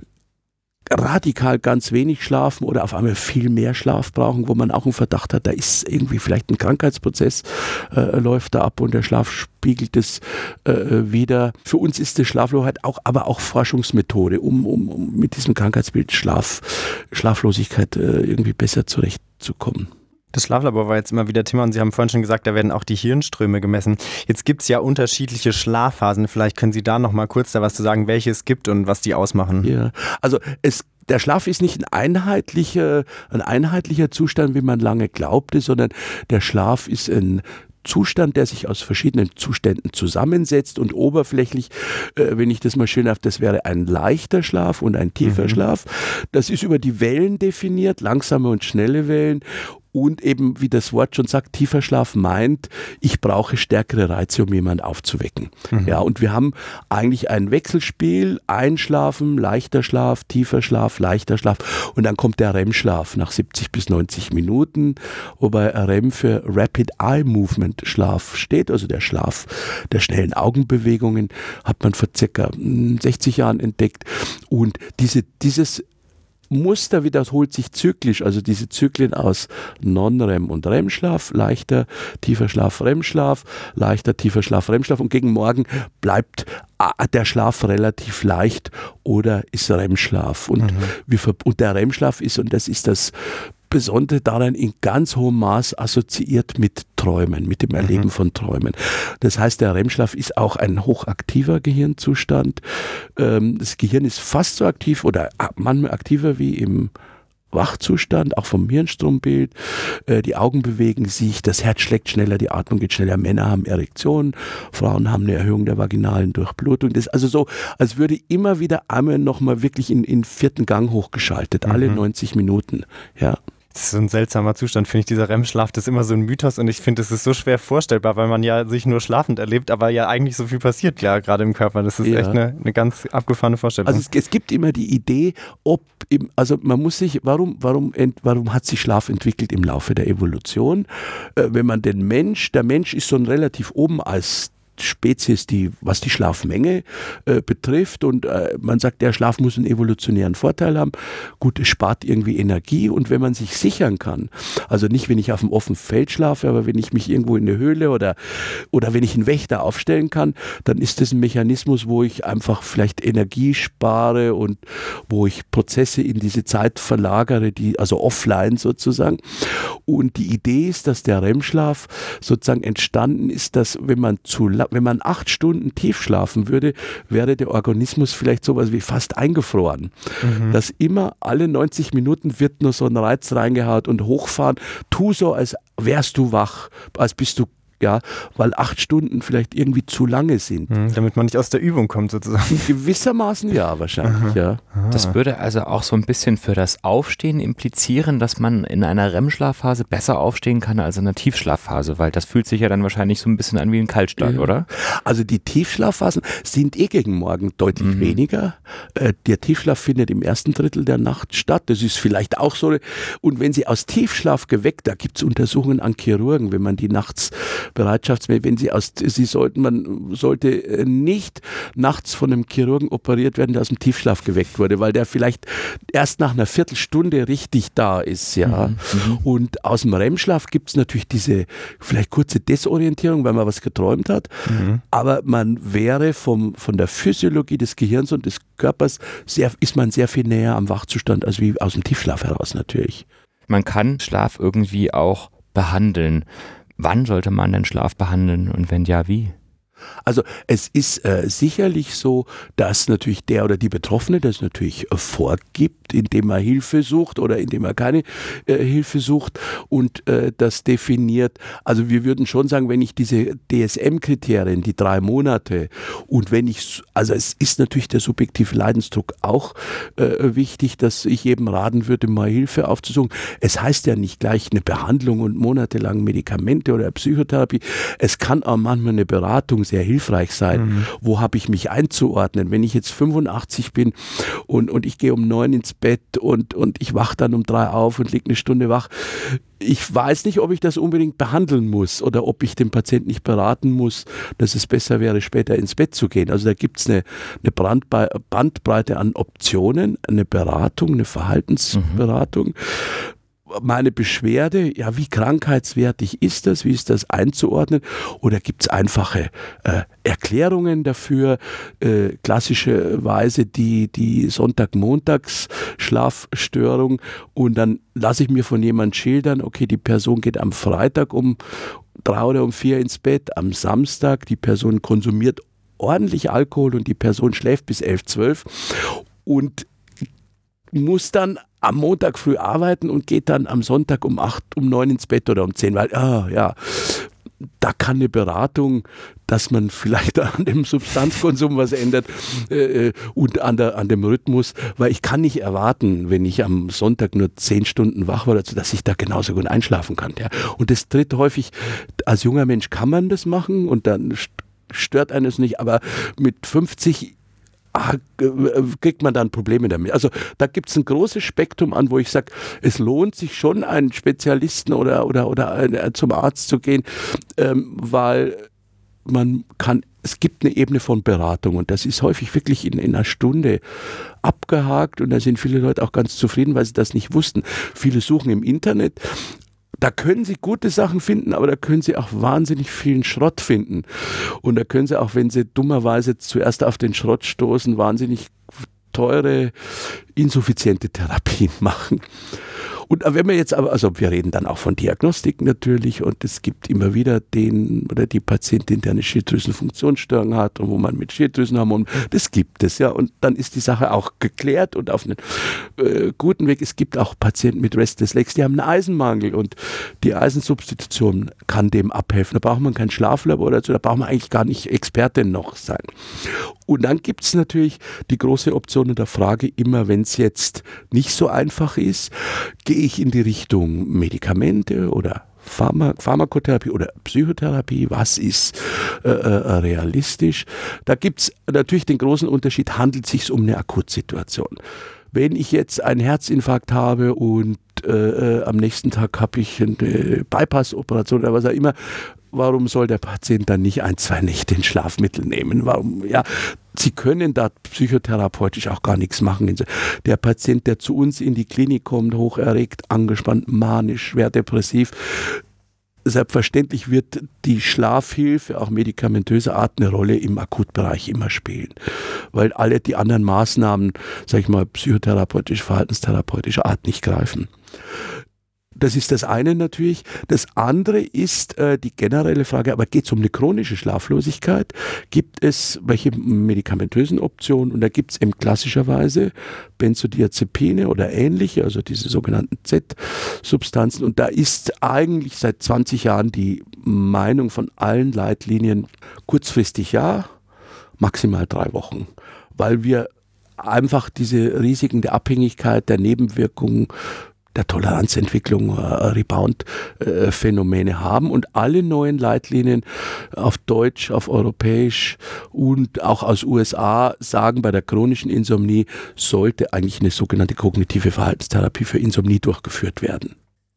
radikal ganz wenig schlafen oder auf einmal viel mehr Schlaf brauchen, wo man auch einen Verdacht hat, da ist irgendwie vielleicht ein Krankheitsprozess, äh, läuft da ab und der Schlaf spiegelt es äh, wieder. Für uns ist das Schlaflabor halt auch, aber auch Forschungsmethode, um, um, um mit diesem Krankheitsbild Schlaf, Schlaflosigkeit äh, irgendwie besser zurechtzukommen. Das Schlaflabor war jetzt immer wieder Thema und Sie haben vorhin schon gesagt, da werden auch die Hirnströme gemessen. Jetzt gibt es ja unterschiedliche Schlafphasen. Vielleicht können Sie da noch mal kurz da was zu sagen, welche es gibt und was die ausmachen. Ja, also es Der Schlaf ist nicht ein einheitlicher, ein einheitlicher Zustand, wie man lange glaubte, sondern der Schlaf ist ein Zustand, der sich aus verschiedenen Zuständen zusammensetzt und oberflächlich, äh, wenn ich das mal schön auf, das wäre ein leichter Schlaf und ein tiefer mhm. Schlaf. Das ist über die Wellen definiert, langsame und schnelle Wellen. Und eben, wie das Wort schon sagt, tiefer Schlaf meint, ich brauche stärkere Reize, um jemanden aufzuwecken. Mhm. Ja, und wir haben eigentlich ein Wechselspiel, Einschlafen, leichter Schlaf, tiefer Schlaf, leichter Schlaf und dann kommt der R E M-Schlaf nach siebzig bis neunzig Minuten, wobei R E M für Rapid Eye Movement Schlaf steht, also der Schlaf der schnellen Augenbewegungen, hat man vor circa sechzig Jahren entdeckt. Und diese, dieses Muster wiederholt sich zyklisch, also diese Zyklen aus Non-R E M und R E M-Schlaf, leichter, tiefer Schlaf, R E M-Schlaf, leichter, tiefer Schlaf, R E M-Schlaf und gegen Morgen bleibt der Schlaf relativ leicht oder ist R E M-Schlaf. Und, mhm. wir, und der R E M-Schlaf ist, und das ist das Besondere daran, in ganz hohem Maß assoziiert mit Träumen, mit dem Erleben mhm. von Träumen. Das heißt, der R E M-Schlaf ist auch ein hochaktiver Gehirnzustand. Das Gehirn ist fast so aktiv oder manchmal aktiver wie im Wachzustand, auch vom Hirnstrombild. Die Augen bewegen sich, das Herz schlägt schneller, die Atmung geht schneller. Männer haben Erektionen, Frauen haben eine Erhöhung der vaginalen Durchblutung. Das ist also so, als würde immer wieder einmal nochmal wirklich in, in vierten Gang hochgeschaltet, mhm. alle neunzig Minuten. Ja. Das ist so ein seltsamer Zustand, finde ich, dieser R E M-Schlaf, das ist immer so ein Mythos und ich finde, es ist so schwer vorstellbar, weil man ja sich nur schlafend erlebt, aber ja eigentlich so viel passiert, ja, gerade im Körper. Das ist ja. echt eine, eine ganz abgefahrene Vorstellung. Also es, es gibt immer die Idee, ob, im, also man muss sich, warum, warum, ent, warum hat sich Schlaf entwickelt im Laufe der Evolution? Äh, wenn man den Mensch, der Mensch ist so ein relativ oben als Spezies, die, was die Schlafmenge äh, betrifft und äh, man sagt, der Schlaf muss einen evolutionären Vorteil haben. Gut, es spart irgendwie Energie und wenn man sich sichern kann, also nicht, wenn ich auf dem offenen Feld schlafe, aber wenn ich mich irgendwo in eine Höhle oder, oder wenn ich einen Wächter aufstellen kann, dann ist das ein Mechanismus, wo ich einfach vielleicht Energie spare und wo ich Prozesse in diese Zeit verlagere, die, also offline sozusagen. Und die Idee ist, dass der R E M-Schlaf sozusagen entstanden ist, dass wenn man zu Wenn man acht Stunden tief schlafen würde, wäre der Organismus vielleicht sowas wie fast eingefroren. Mhm. Dass immer alle neunzig Minuten wird nur so ein Reiz reingehaut und hochfahren. Tu so, als wärst du wach, als bist du ja, weil acht Stunden vielleicht irgendwie zu lange sind. Mhm, damit man nicht aus der Übung kommt sozusagen. Gewissermaßen ja, wahrscheinlich, Aha. ja. Aha. Das würde also auch so ein bisschen für das Aufstehen implizieren, dass man in einer R E M-Schlafphase besser aufstehen kann als in einer Tiefschlafphase, weil das fühlt sich ja dann wahrscheinlich so ein bisschen an wie ein Kaltstart, ja. oder? Also die Tiefschlafphasen sind eh gegen Morgen deutlich mhm. weniger. Äh, der Tiefschlaf findet im ersten Drittel der Nacht statt. Das ist vielleicht auch so. Und wenn Sie aus Tiefschlaf geweckt, da gibt es Untersuchungen an Chirurgen, wenn man die nachts Bereitschaftsmäßig, wenn Sie aus, Sie sollten, man sollte nicht nachts von einem Chirurgen operiert werden, der aus dem Tiefschlaf geweckt wurde, weil der vielleicht erst nach einer Viertelstunde richtig da ist, ja. Mhm. Und aus dem R E M-Schlaf gibt es natürlich diese vielleicht kurze Desorientierung, weil man was geträumt hat, mhm. aber man wäre vom, von der Physiologie des Gehirns und des Körpers sehr, ist man sehr viel näher am Wachzustand als wie aus dem Tiefschlaf heraus natürlich. Man kann Schlaf irgendwie auch behandeln. Wann sollte man denn Schlaf behandeln und wenn ja, wie? Also es ist äh, sicherlich so, dass natürlich der oder die Betroffene das natürlich äh, vorgibt, indem er Hilfe sucht oder indem er keine äh, Hilfe sucht und äh, das definiert. Also wir würden schon sagen, wenn ich diese D S M-Kriterien, die drei Monate und wenn ich, also es ist natürlich der subjektive Leidensdruck auch äh, wichtig, dass ich jedem raten würde, mal Hilfe aufzusuchen. Es heißt ja nicht gleich eine Behandlung und monatelang Medikamente oder Psychotherapie. Es kann auch manchmal eine Beratung sehr hilfreich sein. Mhm. Wo habe ich mich einzuordnen? Wenn ich jetzt fünfundachtzig bin und, und ich gehe um neun ins Bett und, und ich wache dann um drei auf und liege eine Stunde wach. Ich weiß nicht, ob ich das unbedingt behandeln muss oder ob ich den Patienten nicht beraten muss, dass es besser wäre, später ins Bett zu gehen. Also da gibt es eine, eine Bandbreite an Optionen, eine Beratung, eine Verhaltensberatung. Mhm. Meine Beschwerde, ja, wie krankheitswertig ist das, wie ist das einzuordnen oder gibt es einfache äh, Erklärungen dafür, äh, klassischerweise die, die Sonntag-Montags-Schlafstörung und dann lasse ich mir von jemandem schildern, okay, die Person geht am Freitag um drei oder um vier ins Bett, am Samstag, die Person konsumiert ordentlich Alkohol und die Person schläft bis elf, zwölf und muss dann am Montag früh arbeiten und geht dann am Sonntag um acht, um neun ins Bett oder um zehn, weil, ah, ja, da kann eine Beratung, dass man vielleicht an dem Substanzkonsum was ändert äh, und an, der, an dem Rhythmus, weil ich kann nicht erwarten, wenn ich am Sonntag nur zehn Stunden wach war, dass ich da genauso gut einschlafen kann. Ja. Und das tritt häufig, als junger Mensch kann man das machen und dann stört einen es nicht, aber mit fünfzig kriegt man dann Probleme damit. Also da gibt es ein großes Spektrum an, wo ich sage, es lohnt sich schon, einen Spezialisten oder, oder, oder zum Arzt zu gehen, ähm, weil man kann, es gibt eine Ebene von Beratung und das ist häufig wirklich in, in einer Stunde abgehakt und da sind viele Leute auch ganz zufrieden, weil sie das nicht wussten. Viele suchen im Internet. Da können Sie gute Sachen finden, aber da können Sie auch wahnsinnig vielen Schrott finden. Und da können Sie auch, wenn Sie dummerweise zuerst auf den Schrott stoßen, wahnsinnig teure, insuffiziente Therapien machen. Und wenn wir jetzt aber, also wir reden dann auch von Diagnostik natürlich und es gibt immer wieder den oder die Patientin, der eine Schilddrüsenfunktionsstörung hat und wo man mit Schilddrüsenhormonen, das gibt es, ja, und dann ist die Sache auch geklärt und auf einen äh, guten Weg. Es gibt auch Patienten mit Restless Legs, die haben einen Eisenmangel und die Eisensubstitution kann dem abhelfen. Da braucht man kein Schlaflabor dazu, da braucht man eigentlich gar nicht Expertin noch sein. Und dann gibt es natürlich die große Option der Frage, immer wenn es jetzt nicht so einfach ist, gehe ich in die Richtung Medikamente oder Pharma- Pharmakotherapie oder Psychotherapie, was ist äh, äh, realistisch? Da gibt es natürlich den großen Unterschied, handelt es sich um eine Akutsituation. Wenn ich jetzt einen Herzinfarkt habe und äh, am nächsten Tag habe ich eine Bypass-Operation oder was auch immer, warum soll der Patient dann nicht ein, zwei Nächte ein Schlafmittel nehmen? Warum? Ja, Sie können da psychotherapeutisch auch gar nichts machen. Der Patient, der zu uns in die Klinik kommt, hocherregt, angespannt, manisch, schwer depressiv, selbstverständlich wird die Schlafhilfe, auch medikamentöser Art, eine Rolle im Akutbereich immer spielen. Weil alle die anderen Maßnahmen, sag ich mal, psychotherapeutisch, verhaltenstherapeutischer Art nicht greifen. Das ist das eine natürlich. Das andere ist äh, die generelle Frage, aber geht es um eine chronische Schlaflosigkeit? Gibt es welche medikamentösen Optionen? Und da gibt es eben klassischerweise Benzodiazepine oder ähnliche, also diese sogenannten Z-Substanzen. Und da ist eigentlich seit zwanzig Jahren die Meinung von allen Leitlinien kurzfristig ja, maximal drei Wochen. Weil wir einfach diese Risiken der Abhängigkeit, der Nebenwirkungen, der Toleranzentwicklung, äh, Rebound-Phänomene äh, haben und alle neuen Leitlinien auf Deutsch, auf Europäisch und auch aus U S A sagen, bei der chronischen Insomnie sollte eigentlich eine sogenannte kognitive Verhaltenstherapie für Insomnie durchgeführt werden.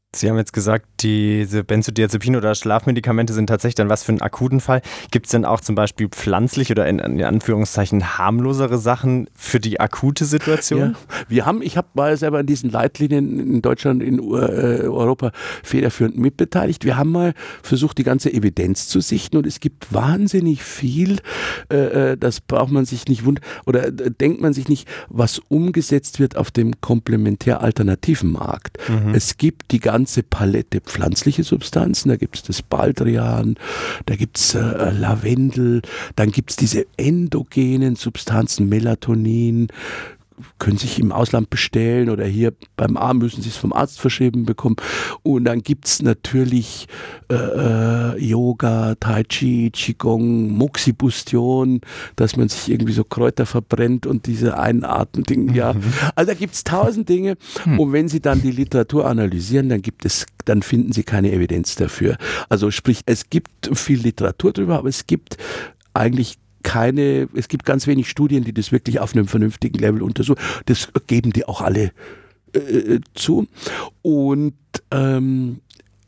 Sie haben jetzt gesagt, diese Benzodiazepine oder Schlafmedikamente sind tatsächlich dann was für einen akuten Fall. Gibt es denn auch zum Beispiel pflanzliche oder in, in Anführungszeichen harmlosere Sachen für die akute Situation? Ja. Wir haben, ich habe mal selber an diesen Leitlinien in Deutschland, in uh, Europa federführend mitbeteiligt. Wir haben mal versucht, die ganze Evidenz zu sichten und es gibt wahnsinnig viel, äh, das braucht man sich nicht wundern, oder äh, denkt man sich nicht, was umgesetzt wird auf dem komplementär-alternativen Markt. Mhm. Es gibt die ganze ganze Palette pflanzliche Substanzen, da gibt es das Baldrian, da gibt es äh, Lavendel, dann gibt es diese endogenen Substanzen, Melatonin, können sich im Ausland bestellen oder hier beim Arm müssen sie es vom Arzt verschrieben bekommen. Und dann gibt es natürlich äh, Yoga, Tai Chi, Qigong, Moxibustion, dass man sich irgendwie so Kräuter verbrennt und diese Einatmen-Dinge. Ja. Also da gibt es tausend Dinge. Und wenn Sie dann die Literatur analysieren, dann gibt es, dann finden Sie keine Evidenz dafür. Also sprich, es gibt viel Literatur drüber, aber es gibt eigentlich keine, es gibt ganz wenig Studien, die das wirklich auf einem vernünftigen Level untersuchen. Das geben die auch alle äh, zu. Und ähm,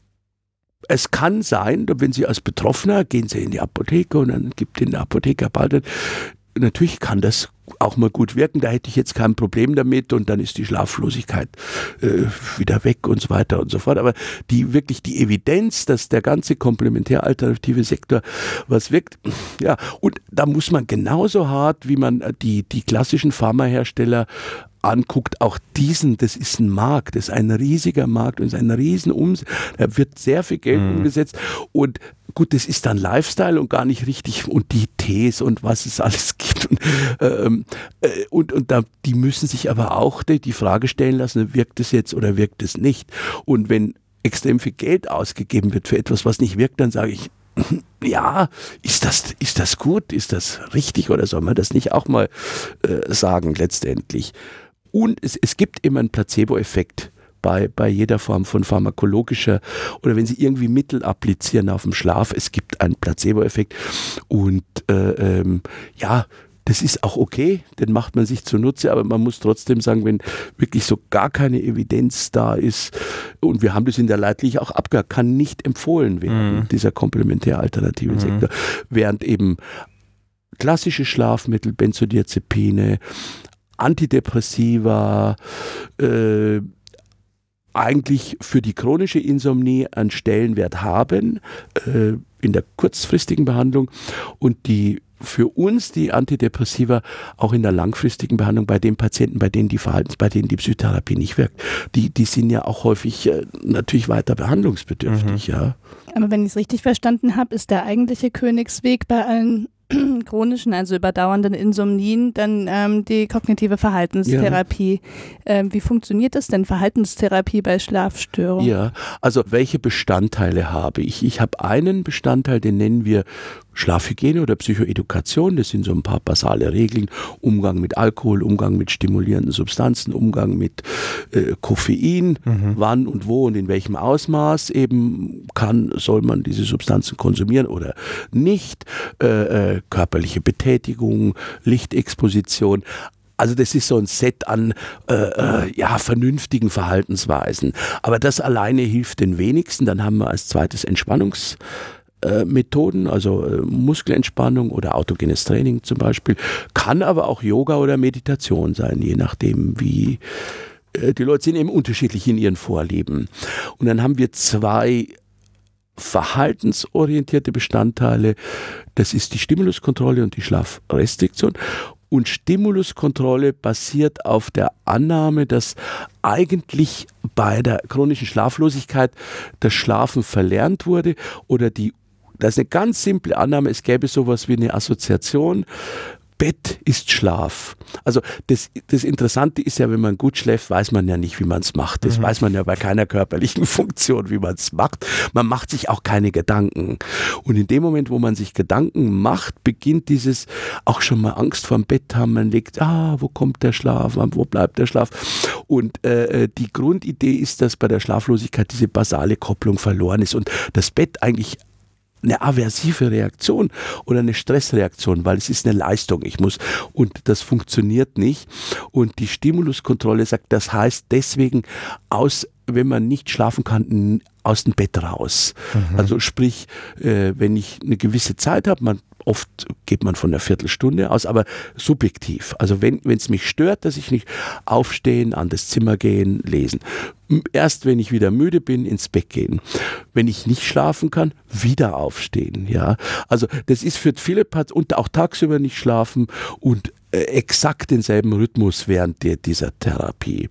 es kann sein, wenn Sie als Betroffener, gehen Sie in die Apotheke und dann gibt Ihnen der Apotheker bald, natürlich kann das auch mal gut wirken, da hätte ich jetzt kein Problem damit und dann ist die Schlaflosigkeit äh, wieder weg und so weiter und so fort. Aber die wirklich die Evidenz, dass der ganze komplementär-alternative Sektor was wirkt, ja, und da muss man genauso hart, wie man die, die klassischen Pharmahersteller anguckt, auch diesen, das ist ein Markt, das ist ein riesiger Markt und ist ein riesen Umsatz, da wird sehr viel Geld mhm. umgesetzt und gut, das ist dann Lifestyle und gar nicht richtig und die Tees und was es alles gibt und, ähm, äh, und, und da, die müssen sich aber auch die, die Frage stellen lassen, wirkt es jetzt oder wirkt es nicht und wenn extrem viel Geld ausgegeben wird für etwas, was nicht wirkt, dann sage ich, ja, ist das, ist das gut, ist das richtig oder soll man das nicht auch mal äh, sagen letztendlich? Und es, es gibt immer einen Placebo-Effekt bei, bei jeder Form von pharmakologischer oder wenn Sie irgendwie Mittel applizieren auf den Schlaf, es gibt einen Placebo-Effekt und äh, ähm, ja, das ist auch okay, den macht man sich zunutze, aber man muss trotzdem sagen, wenn wirklich so gar keine Evidenz da ist und wir haben das in der Leitlinie auch abgehakt, kann nicht empfohlen werden, mhm. dieser komplementär-alternative mhm. Sektor, während eben klassische Schlafmittel, Benzodiazepine, Antidepressiva, äh, eigentlich für die chronische Insomnie einen Stellenwert haben äh, in der kurzfristigen Behandlung und die für uns die Antidepressiva auch in der langfristigen Behandlung bei den Patienten, bei denen die Verhaltens, bei denen die Psychotherapie nicht wirkt. Die, die sind ja auch häufig äh, natürlich weiter behandlungsbedürftig. Mhm. Ja. Aber wenn ich es richtig verstanden habe, ist der eigentliche Königsweg bei allen chronischen, also überdauernden Insomnien, dann ähm, die kognitive Verhaltenstherapie. Ja. Ähm, wie funktioniert das denn, Verhaltenstherapie bei Schlafstörungen? Ja, also welche Bestandteile habe ich? Ich habe einen Bestandteil, den nennen wir Schlafhygiene oder Psychoedukation, das sind so ein paar basale Regeln, Umgang mit Alkohol, Umgang mit stimulierenden Substanzen, Umgang mit äh, Koffein, mhm. wann und wo und in welchem Ausmaß eben kann, soll man diese Substanzen konsumieren oder nicht, äh, äh, körperliche Betätigung, Lichtexposition. Also das ist so ein Set an äh, äh, ja, vernünftigen Verhaltensweisen. Aber das alleine hilft den wenigsten. Dann haben wir als zweites Entspannungs Methoden, also äh, Muskelentspannung oder autogenes Training zum Beispiel, kann aber auch Yoga oder Meditation sein, je nachdem wie äh, die Leute sind eben unterschiedlich in ihren Vorlieben. Und dann haben wir zwei verhaltensorientierte Bestandteile, das ist die Stimuluskontrolle und die Schlafrestriktion. Und Stimuluskontrolle basiert auf der Annahme, dass eigentlich bei der chronischen Schlaflosigkeit das Schlafen verlernt wurde oder die Das ist eine ganz simple Annahme, es gäbe sowas wie eine Assoziation, Bett ist Schlaf. Also das, das Interessante ist ja, wenn man gut schläft, weiß man ja nicht, wie man es macht. Das mhm. weiß man ja bei keiner körperlichen Funktion, wie man es macht. Man macht sich auch keine Gedanken. Und in dem Moment, wo man sich Gedanken macht, beginnt dieses auch schon mal Angst vorm Bett haben. Man legt, ah, wo kommt der Schlaf, wo bleibt der Schlaf? Und äh, die Grundidee ist, dass bei der Schlaflosigkeit diese basale Kopplung verloren ist und das Bett eigentlich eine aversive Reaktion oder eine Stressreaktion, weil es ist eine Leistung, ich muss, und das funktioniert nicht. Und die Stimuluskontrolle sagt, das heißt deswegen aus, wenn man nicht schlafen kann, aus dem Bett raus. Mhm. Also sprich, äh, wenn ich eine gewisse Zeit habe, man oft geht man von einer Viertelstunde aus, aber subjektiv. Also wenn es mich stört, dass ich nicht aufstehen, an das Zimmer gehen, lesen. Erst wenn ich wieder müde bin, ins Bett gehen. Wenn ich nicht schlafen kann, wieder aufstehen. Ja, also das ist für viele Patienten, und auch tagsüber nicht schlafen und äh, exakt denselben Rhythmus während der, dieser Therapie.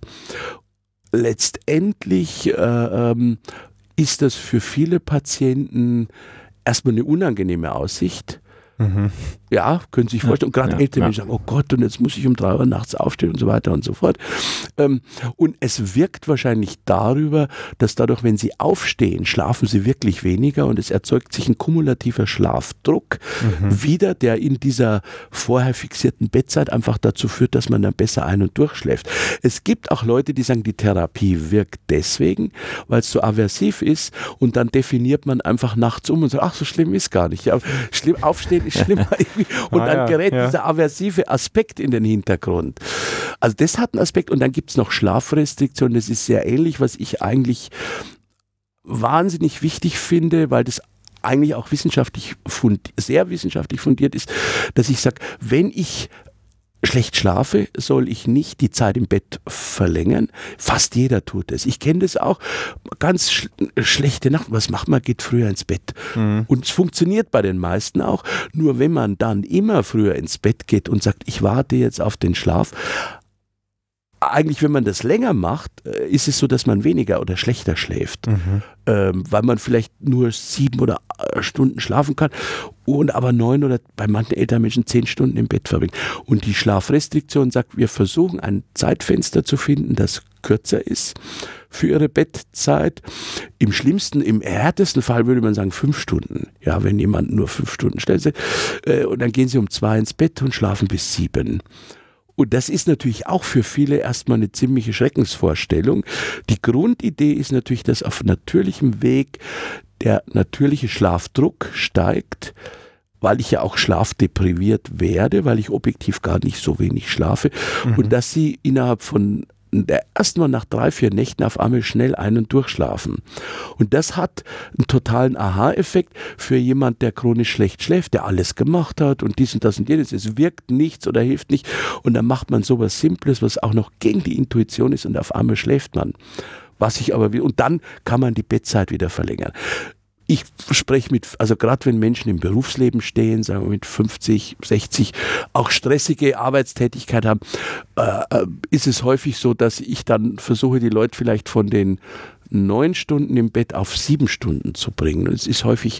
Letztendlich äh, ähm, ist das für viele Patienten erstmal eine unangenehme Aussicht. Mhm. Ja, können Sie sich vorstellen. Und gerade ja, ältere ja. Menschen sagen, oh Gott, und jetzt muss ich um drei Uhr nachts aufstehen und so weiter und so fort. Ähm, und es wirkt wahrscheinlich darüber, dass dadurch, wenn Sie aufstehen, schlafen Sie wirklich weniger und es erzeugt sich ein kumulativer Schlafdruck mhm. wieder, der in dieser vorher fixierten Bettzeit einfach dazu führt, dass man dann besser ein- und durchschläft. Es gibt auch Leute, die sagen, die Therapie wirkt deswegen, weil es so aversiv ist und dann definiert man einfach nachts um und sagt, ach, so schlimm ist gar nicht. Ja, schlimm, aufstehen ist schlimmer. Und ah, dann ja, gerät ja. dieser aversive Aspekt in den Hintergrund. Also das hat einen Aspekt. Und dann gibt es noch Schlafrestriktionen. Das ist sehr ähnlich, was ich eigentlich wahnsinnig wichtig finde, weil das eigentlich auch wissenschaftlich fund- sehr wissenschaftlich fundiert ist, dass ich sage, wenn ich schlecht schlafe, soll ich nicht die Zeit im Bett verlängern. Fast jeder tut es. Ich kenne das auch. Ganz sch- schlechte Nacht. Was macht man? Geht früher ins Bett. Mhm. Und es funktioniert bei den meisten auch. Nur wenn man dann immer früher ins Bett geht und sagt, ich warte jetzt auf den Schlaf, eigentlich, wenn man das länger macht, ist es so, dass man weniger oder schlechter schläft, mhm. ähm, weil man vielleicht nur sieben oder Stunden schlafen kann und aber neun oder bei manchen älteren Menschen zehn Stunden im Bett verbringt. Und die Schlafrestriktion sagt, wir versuchen ein Zeitfenster zu finden, das kürzer ist für ihre Bettzeit. Im schlimmsten, im härtesten Fall würde man sagen fünf Stunden. Ja, wenn jemand nur fünf Stunden stellt, äh, und dann gehen sie um zwei ins Bett und schlafen bis sieben. Und das ist natürlich auch für viele erstmal eine ziemliche Schreckensvorstellung. Die Grundidee ist natürlich, dass auf natürlichem Weg der natürliche Schlafdruck steigt, weil ich ja auch schlafdepriviert werde, weil ich objektiv gar nicht so wenig schlafe. Mhm. Und dass sie innerhalb von erstmal nach drei, vier Nächten auf einmal schnell ein- und durchschlafen. Und das hat einen totalen Aha-Effekt für jemand, der chronisch schlecht schläft, der alles gemacht hat und dies und das und jenes. Es wirkt nichts oder hilft nicht. Und dann macht man sowas Simples, was auch noch gegen die Intuition ist und auf einmal schläft man. Was ich aber will. Und dann kann man die Bettzeit wieder verlängern. Ich spreche mit, also gerade wenn Menschen im Berufsleben stehen, sagen wir mit fünfzig, sechzig, auch stressige Arbeitstätigkeit haben, äh, ist es häufig so, dass ich dann versuche, die Leute vielleicht von den neun Stunden im Bett auf sieben Stunden zu bringen. Und es ist häufig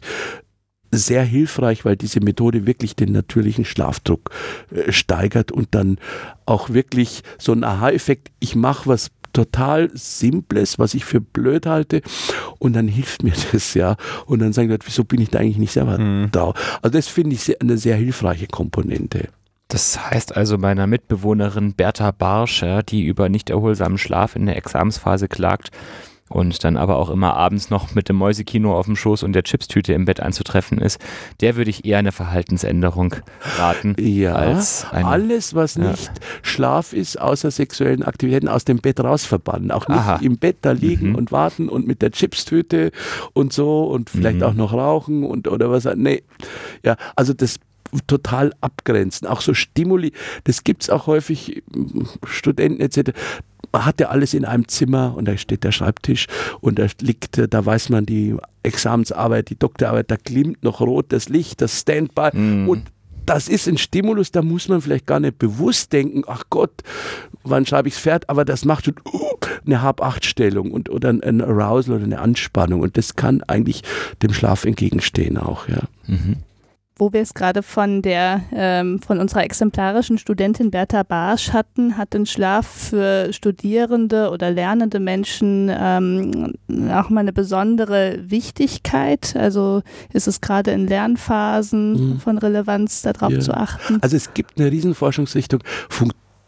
sehr hilfreich, weil diese Methode wirklich den natürlichen Schlafdruck äh, steigert und dann auch wirklich so ein Aha-Effekt, ich mache was total Simples, was ich für blöd halte, und dann hilft mir das, ja. Und dann sagen die Leute, wieso bin ich da eigentlich nicht selber mhm. da? Also das finde ich sehr, eine sehr hilfreiche Komponente. Das heißt also, meiner Mitbewohnerin Bertha Barscher, die über nicht erholsamen Schlaf in der Examensphase klagt und dann aber auch immer abends noch mit dem Mäusekino auf dem Schoß und der Chipstüte im Bett anzutreffen ist, der würde ich eher eine Verhaltensänderung raten. Ja, als eine, alles, was ja. nicht Schlaf ist, außer sexuellen Aktivitäten, aus dem Bett raus verbannen. Auch nicht Aha. im Bett da liegen mhm. und warten und mit der Chipstüte und so und vielleicht mhm. auch noch rauchen und oder was. Nee, ja, also das total abgrenzen. Auch so Stimuli, das gibt es auch häufig, Studenten et cetera. Man hat ja alles in einem Zimmer und da steht der Schreibtisch und da liegt, da weiß man die Examensarbeit, die Doktorarbeit, da glimmt noch rot das Licht, das Standby mm. und das ist ein Stimulus, da muss man vielleicht gar nicht bewusst denken, ach Gott, wann schreibe ich es fertig, aber das macht schon uh, eine Hab-Acht-Stellung und, oder ein Arousal oder eine Anspannung und das kann eigentlich dem Schlaf entgegenstehen auch, ja. Mhm. Wo wir es gerade von der ähm, von unserer exemplarischen Studentin Bertha Barsch hatten, hat den Schlaf für Studierende oder lernende Menschen ähm, auch mal eine besondere Wichtigkeit. Also ist es gerade in Lernphasen mhm. von Relevanz, darauf ja. zu achten? Also es gibt eine Riesenforschungsrichtung, Fun-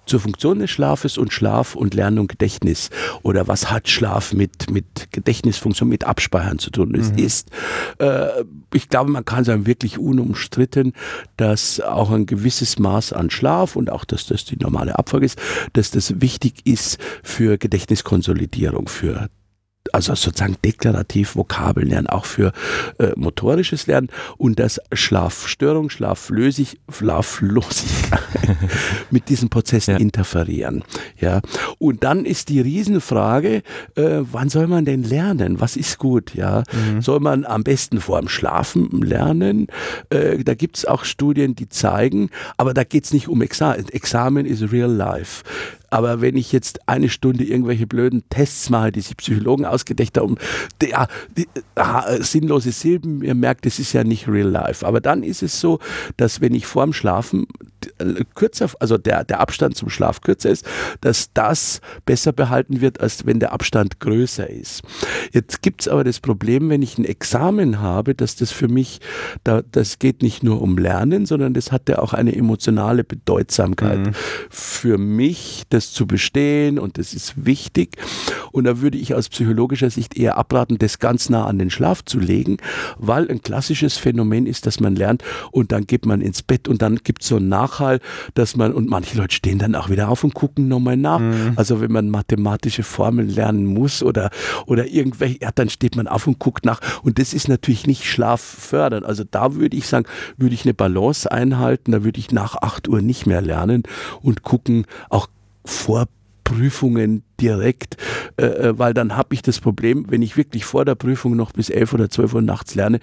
zur Funktion des Schlafes und Schlaf und Lernen und Gedächtnis. Oder was hat Schlaf mit, mit Gedächtnisfunktion, mit Abspeichern zu tun? Es mhm. ist, äh, ich glaube, man kann sagen, wirklich unumstritten, dass auch ein gewisses Maß an Schlaf und auch, dass das die normale Abfolge ist, dass das wichtig ist für Gedächtniskonsolidierung, für also sozusagen deklarativ Vokabeln lernen, auch für äh, motorisches Lernen und dass Schlafstörung, Schlaflösig, Schlaflosigkeit mit diesen Prozessen ja. interferieren. Ja. Und dann ist die Riesenfrage, äh, wann soll man denn lernen? Was ist gut? Ja. Mhm. Soll man am besten vor dem Schlafen lernen? Äh, da gibt es auch Studien, die zeigen, aber da geht es nicht um Examen. Examen ist real life. Aber wenn ich jetzt eine Stunde irgendwelche blöden Tests mache, die sich Psychologen ausgedacht haben, die, ja, die, ah, sinnlose Silben, ihr merkt, das ist ja nicht real life. Aber dann ist es so, dass wenn ich vorm Schlafen kürzer, also der, der Abstand zum Schlaf kürzer ist, dass das besser behalten wird, als wenn der Abstand größer ist. Jetzt gibt es aber das Problem, wenn ich ein Examen habe, dass das für mich, da, das geht nicht nur um Lernen, sondern das hat ja auch eine emotionale Bedeutsamkeit. Mhm. Für mich, das zu bestehen und das ist wichtig. Und da würde ich aus psychologischer Sicht eher abraten, das ganz nah an den Schlaf zu legen, weil ein klassisches Phänomen ist, dass man lernt und dann geht man ins Bett und dann gibt es so einen Nachhall, dass man, und manche Leute stehen dann auch wieder auf und gucken nochmal nach. Mhm. Also wenn man mathematische Formeln lernen muss oder, oder irgendwelche, ja, dann steht man auf und guckt nach. Und das ist natürlich nicht schlaffördernd. Also da würde ich sagen, würde ich eine Balance einhalten, da würde ich nach acht Uhr nicht mehr lernen und gucken, auch vor Prüfungen direkt, äh, weil dann habe ich das Problem, wenn ich wirklich vor der Prüfung noch bis elf oder zwölf Uhr nachts lerne.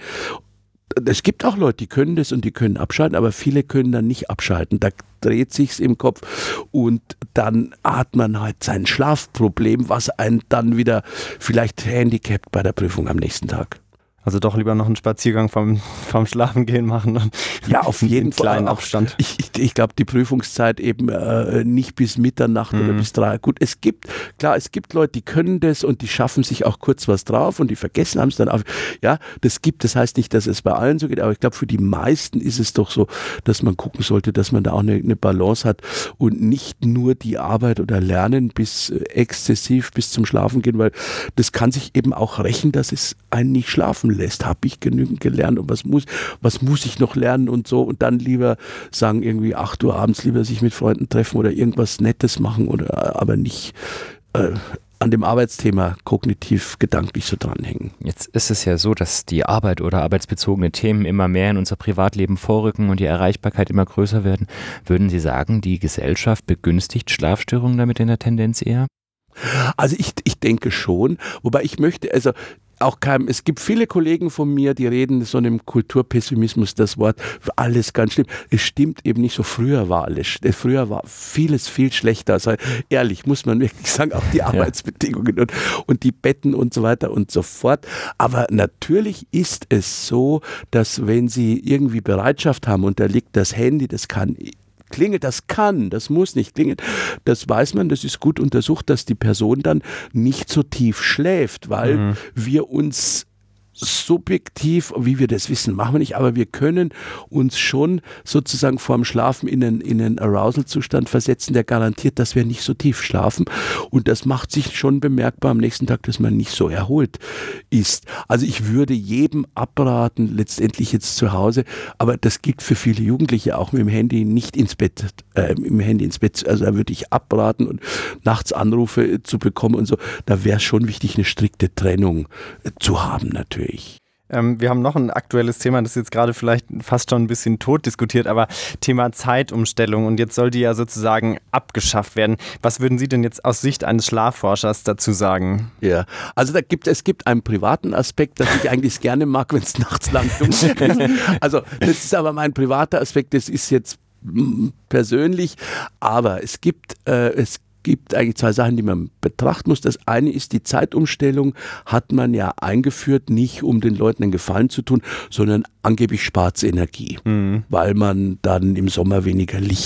Es gibt auch Leute, die können das und die können abschalten, aber viele können dann nicht abschalten. Da dreht sich's im Kopf und dann hat man halt sein Schlafproblem, was einen dann wieder vielleicht handicapt bei der Prüfung am nächsten Tag. Also doch lieber noch einen Spaziergang vom, vom Schlafengehen machen. Und ja, auf jeden Fall. Kleinen Abstand. Ich, ich, ich glaube, die Prüfungszeit eben äh, nicht bis Mitternacht mhm. oder bis drei. Gut, es gibt, klar, es gibt Leute, die können das und die schaffen sich auch kurz was drauf und die vergessen haben es dann auch. Ja, das gibt, das heißt nicht, dass es bei allen so geht, aber ich glaube, für die meisten ist es doch so, dass man gucken sollte, dass man da auch eine, eine Balance hat und nicht nur die Arbeit oder Lernen bis äh, exzessiv bis zum Schlafen gehen, weil das kann sich eben auch rächen, dass es einen nicht schlafen lässt. Habe ich genügend gelernt und was muss, was muss ich noch lernen und so und dann lieber sagen, irgendwie acht Uhr abends lieber sich mit Freunden treffen oder irgendwas Nettes machen oder aber nicht äh, an dem Arbeitsthema kognitiv gedanklich so dranhängen. Jetzt ist es ja so, dass die Arbeit oder arbeitsbezogene Themen immer mehr in unser Privatleben vorrücken und die Erreichbarkeit immer größer werden. Würden Sie sagen, die Gesellschaft begünstigt Schlafstörungen damit in der Tendenz eher? Also ich, ich denke schon, wobei ich möchte, also auch kein, es gibt viele Kollegen von mir, die reden so einem Kulturpessimismus das Wort, alles ganz schlimm. Es stimmt eben nicht so, früher war alles, früher war vieles viel schlechter. Also ehrlich, muss man wirklich sagen, auch die Arbeitsbedingungen und, und die Betten und so weiter und so fort. Aber natürlich ist es so, dass wenn Sie irgendwie Bereitschaft haben und da liegt das Handy, das kann klingelt, das kann, das muss nicht klingeln. Das weiß man, das ist gut untersucht, dass die Person dann nicht so tief schläft, weil mhm. wir uns subjektiv, wie wir das wissen, machen wir nicht, aber wir können uns schon sozusagen vorm Schlafen in einen, in einen Arousal-Zustand versetzen, der garantiert, dass wir nicht so tief schlafen und das macht sich schon bemerkbar am nächsten Tag, dass man nicht so erholt ist. Also ich würde jedem abraten, letztendlich jetzt zu Hause, aber das gilt für viele Jugendliche auch, mit dem Handy nicht ins Bett, äh, mit dem Handy ins Bett, also da würde ich abraten und nachts Anrufe zu bekommen und so, da wäre schon wichtig, eine strikte Trennung äh, zu haben natürlich. Ähm, wir haben noch ein aktuelles Thema, das ist jetzt gerade vielleicht fast schon ein bisschen tot diskutiert, aber Thema Zeitumstellung und jetzt soll die ja sozusagen abgeschafft werden. Was würden Sie denn jetzt aus Sicht eines Schlafforschers dazu sagen? Ja, also da gibt, es gibt einen privaten Aspekt, das ich eigentlich gerne mag, wenn es nachts lang dunkel ist. Also das ist aber mein privater Aspekt, das ist jetzt mh, persönlich, aber es gibt, äh, es gibt gibt eigentlich zwei Sachen, die man betrachten muss. Das eine ist, die Zeitumstellung hat man ja eingeführt, nicht um den Leuten einen Gefallen zu tun, sondern angeblich spart es Energie, mhm. weil man dann im Sommer weniger Licht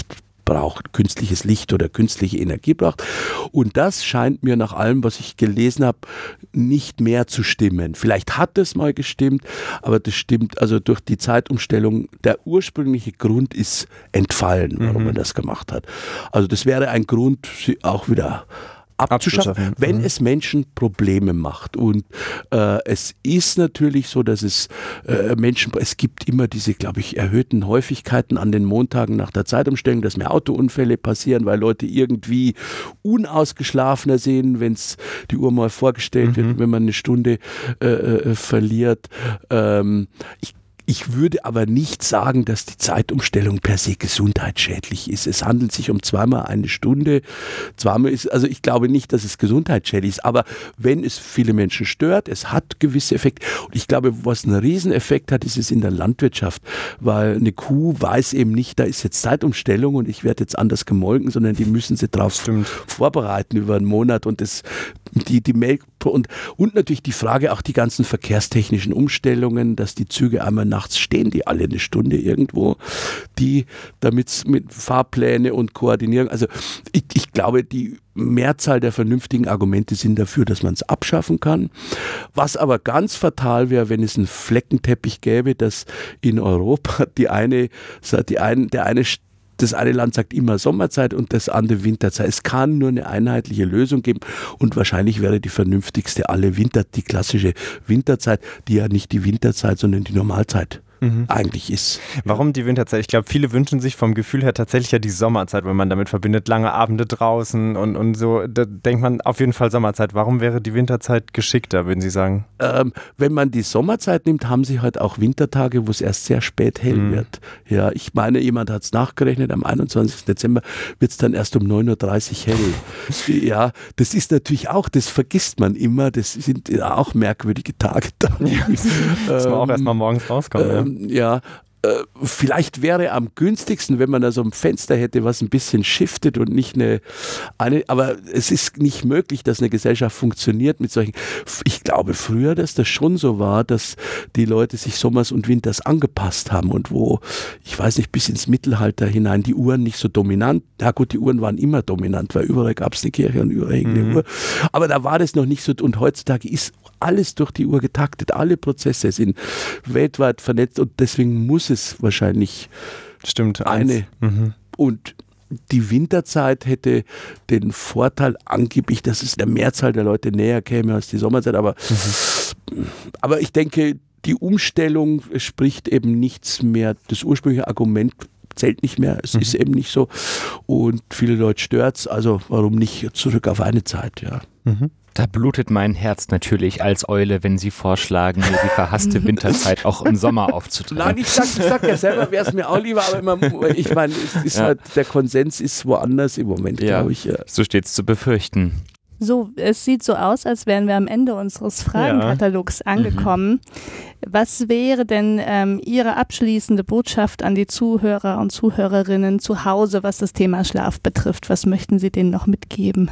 braucht, künstliches Licht oder künstliche Energie braucht. Und das scheint mir nach allem, was ich gelesen habe, nicht mehr zu stimmen. Vielleicht hat es mal gestimmt, aber das stimmt, also durch die Zeitumstellung, der ursprüngliche Grund ist entfallen, warum mhm. man das gemacht hat. Also das wäre ein Grund, sie auch wieder abzuschaffen, abzuschaffen. wenn mhm. es Menschen Probleme macht. Und äh, es ist natürlich so, dass es äh, Menschen, es gibt immer diese, glaube ich, erhöhten Häufigkeiten an den Montagen nach der Zeitumstellung, dass mehr Autounfälle passieren, weil Leute irgendwie unausgeschlafener sehen, wenn es die Uhr mal vorgestellt mhm. wird, wenn man eine Stunde äh, äh, verliert. Ähm, ich Ich würde aber nicht sagen, dass die Zeitumstellung per se gesundheitsschädlich ist. Es handelt sich um zweimal eine Stunde. Zweimal ist, also ich glaube nicht, dass es gesundheitsschädlich ist, aber wenn es viele Menschen stört, es hat gewisse Effekte. Und ich glaube, was einen Rieseneffekt hat, ist es in der Landwirtschaft, weil eine Kuh weiß eben nicht, da ist jetzt Zeitumstellung und ich werde jetzt anders gemolken, sondern die müssen sie drauf Stimmt. vorbereiten über einen Monat und das, die, die Melk und, und natürlich die Frage, auch die ganzen verkehrstechnischen Umstellungen, dass die Züge einmal nachts stehen, die alle eine Stunde irgendwo, die damit mit Fahrpläne und Koordinierung, also ich, ich glaube, die Mehrzahl der vernünftigen Argumente sind dafür, dass man es abschaffen kann. Was aber ganz fatal wäre, wenn es einen Fleckenteppich gäbe, dass in Europa die eine, die ein, der eine Das eine Land sagt immer Sommerzeit und das andere Winterzeit. Es kann nur eine einheitliche Lösung geben und wahrscheinlich wäre die vernünftigste alle Winter, die klassische Winterzeit, die ja nicht die Winterzeit, sondern die Normalzeit mhm. eigentlich ist. Warum die Winterzeit? Ich glaube, viele wünschen sich vom Gefühl her tatsächlich ja die Sommerzeit, weil man damit verbindet, lange Abende draußen und, und so. Da denkt man auf jeden Fall Sommerzeit. Warum wäre die Winterzeit geschickter, würden Sie sagen? Ähm, wenn man die Sommerzeit nimmt, haben Sie halt auch Wintertage, wo es erst sehr spät hell mhm. wird. Ja, ich meine, jemand hat es nachgerechnet, am einundzwanzigsten Dezember wird es dann erst um neun Uhr dreißig hell. Ja, das ist natürlich auch, das vergisst man immer, das sind ja auch merkwürdige Tage. Ja, dass man auch erst mal morgens rauskommt. Ähm, ja. ja. Vielleicht wäre am günstigsten, wenn man da so ein Fenster hätte, was ein bisschen shiftet und nicht eine, eine, aber es ist nicht möglich, dass eine Gesellschaft funktioniert mit solchen, ich glaube früher, dass das schon so war, dass die Leute sich sommers und winters angepasst haben und wo, ich weiß nicht, bis ins Mittelalter hinein die Uhren nicht so dominant, na gut, die Uhren waren immer dominant, weil überall gab es eine Kirche und überall hing eine mhm. Uhr, aber da war das noch nicht so und heutzutage ist alles durch die Uhr getaktet, alle Prozesse sind weltweit vernetzt und deswegen muss es wahrscheinlich Stimmt, eine mhm. und die Winterzeit hätte den Vorteil angeblich, dass es der Mehrzahl der Leute näher käme als die Sommerzeit, aber, mhm. aber ich denke, die Umstellung spricht eben nichts mehr, das ursprüngliche Argument zählt nicht mehr, es mhm. ist eben nicht so und viele Leute stört es, also warum nicht zurück auf eine Zeit, ja. Mhm. Da blutet mein Herz natürlich als Eule, wenn Sie vorschlagen, mir die verhasste Winterzeit auch im Sommer aufzutreiben. Nein, ich sag, ich sag ja selber, wäre es mir auch lieber, aber immer, ich meine, es ist ja. halt, der Konsens ist woanders im Moment, ja. glaube ich. Ja. So steht es zu befürchten. So, es sieht so aus, als wären wir am Ende unseres Fragenkatalogs ja. angekommen. Mhm. Was wäre denn ähm, Ihre abschließende Botschaft an die Zuhörer und Zuhörerinnen zu Hause, was das Thema Schlaf betrifft? Was möchten Sie denen noch mitgeben?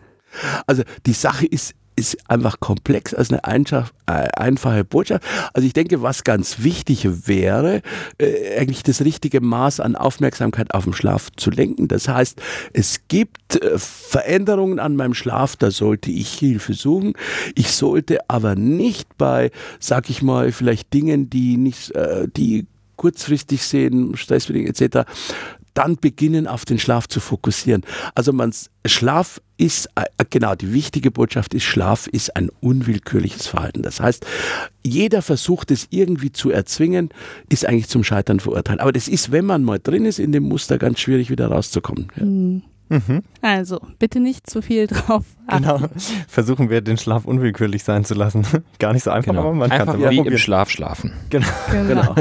Also die Sache ist, ist einfach komplex als eine einfach, äh, einfache Botschaft. Also ich denke, was ganz wichtig wäre, äh, eigentlich das richtige Maß an Aufmerksamkeit auf den Schlaf zu lenken. Das heißt, es gibt äh, Veränderungen an meinem Schlaf, da sollte ich Hilfe suchen. Ich sollte aber nicht bei, sag ich mal, vielleicht Dingen, die nicht, äh, die kurzfristig sehen, stressbedingt et cetera, dann beginnen, auf den Schlaf zu fokussieren. Also man, Schlaf ist, äh, genau, die wichtige Botschaft ist, Schlaf ist ein unwillkürliches Verhalten. Das heißt, jeder Versuch, das irgendwie zu erzwingen, ist eigentlich zum Scheitern verurteilt. Aber das ist, wenn man mal drin ist in dem Muster, ganz schwierig wieder rauszukommen. Ja. Mhm. Mhm. Also, bitte nicht zu viel drauf achten. Genau. Versuchen wir, den Schlaf unwillkürlich sein zu lassen. Gar nicht so einfach, genau. aber man kann es immer wie im Schlaf schlafen. Genau. genau.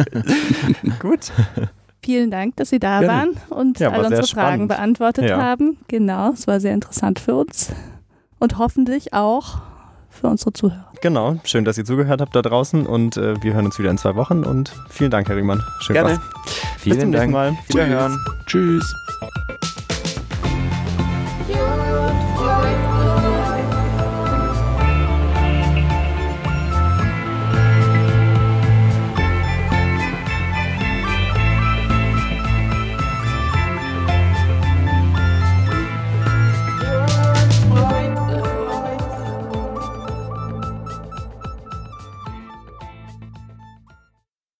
Gut. Vielen Dank, dass Sie da Gerne. waren und ja, all unsere Fragen spannend. beantwortet ja. haben. Genau, es war sehr interessant für uns und hoffentlich auch für unsere Zuhörer. Genau, schön, dass ihr zugehört habt da draußen und äh, wir hören uns wieder in zwei Wochen und vielen Dank, Herr Riemann. Schön Gerne. war's. Vielen Bis zum Dank. nächsten Mal. Wiederhören. Tschüss.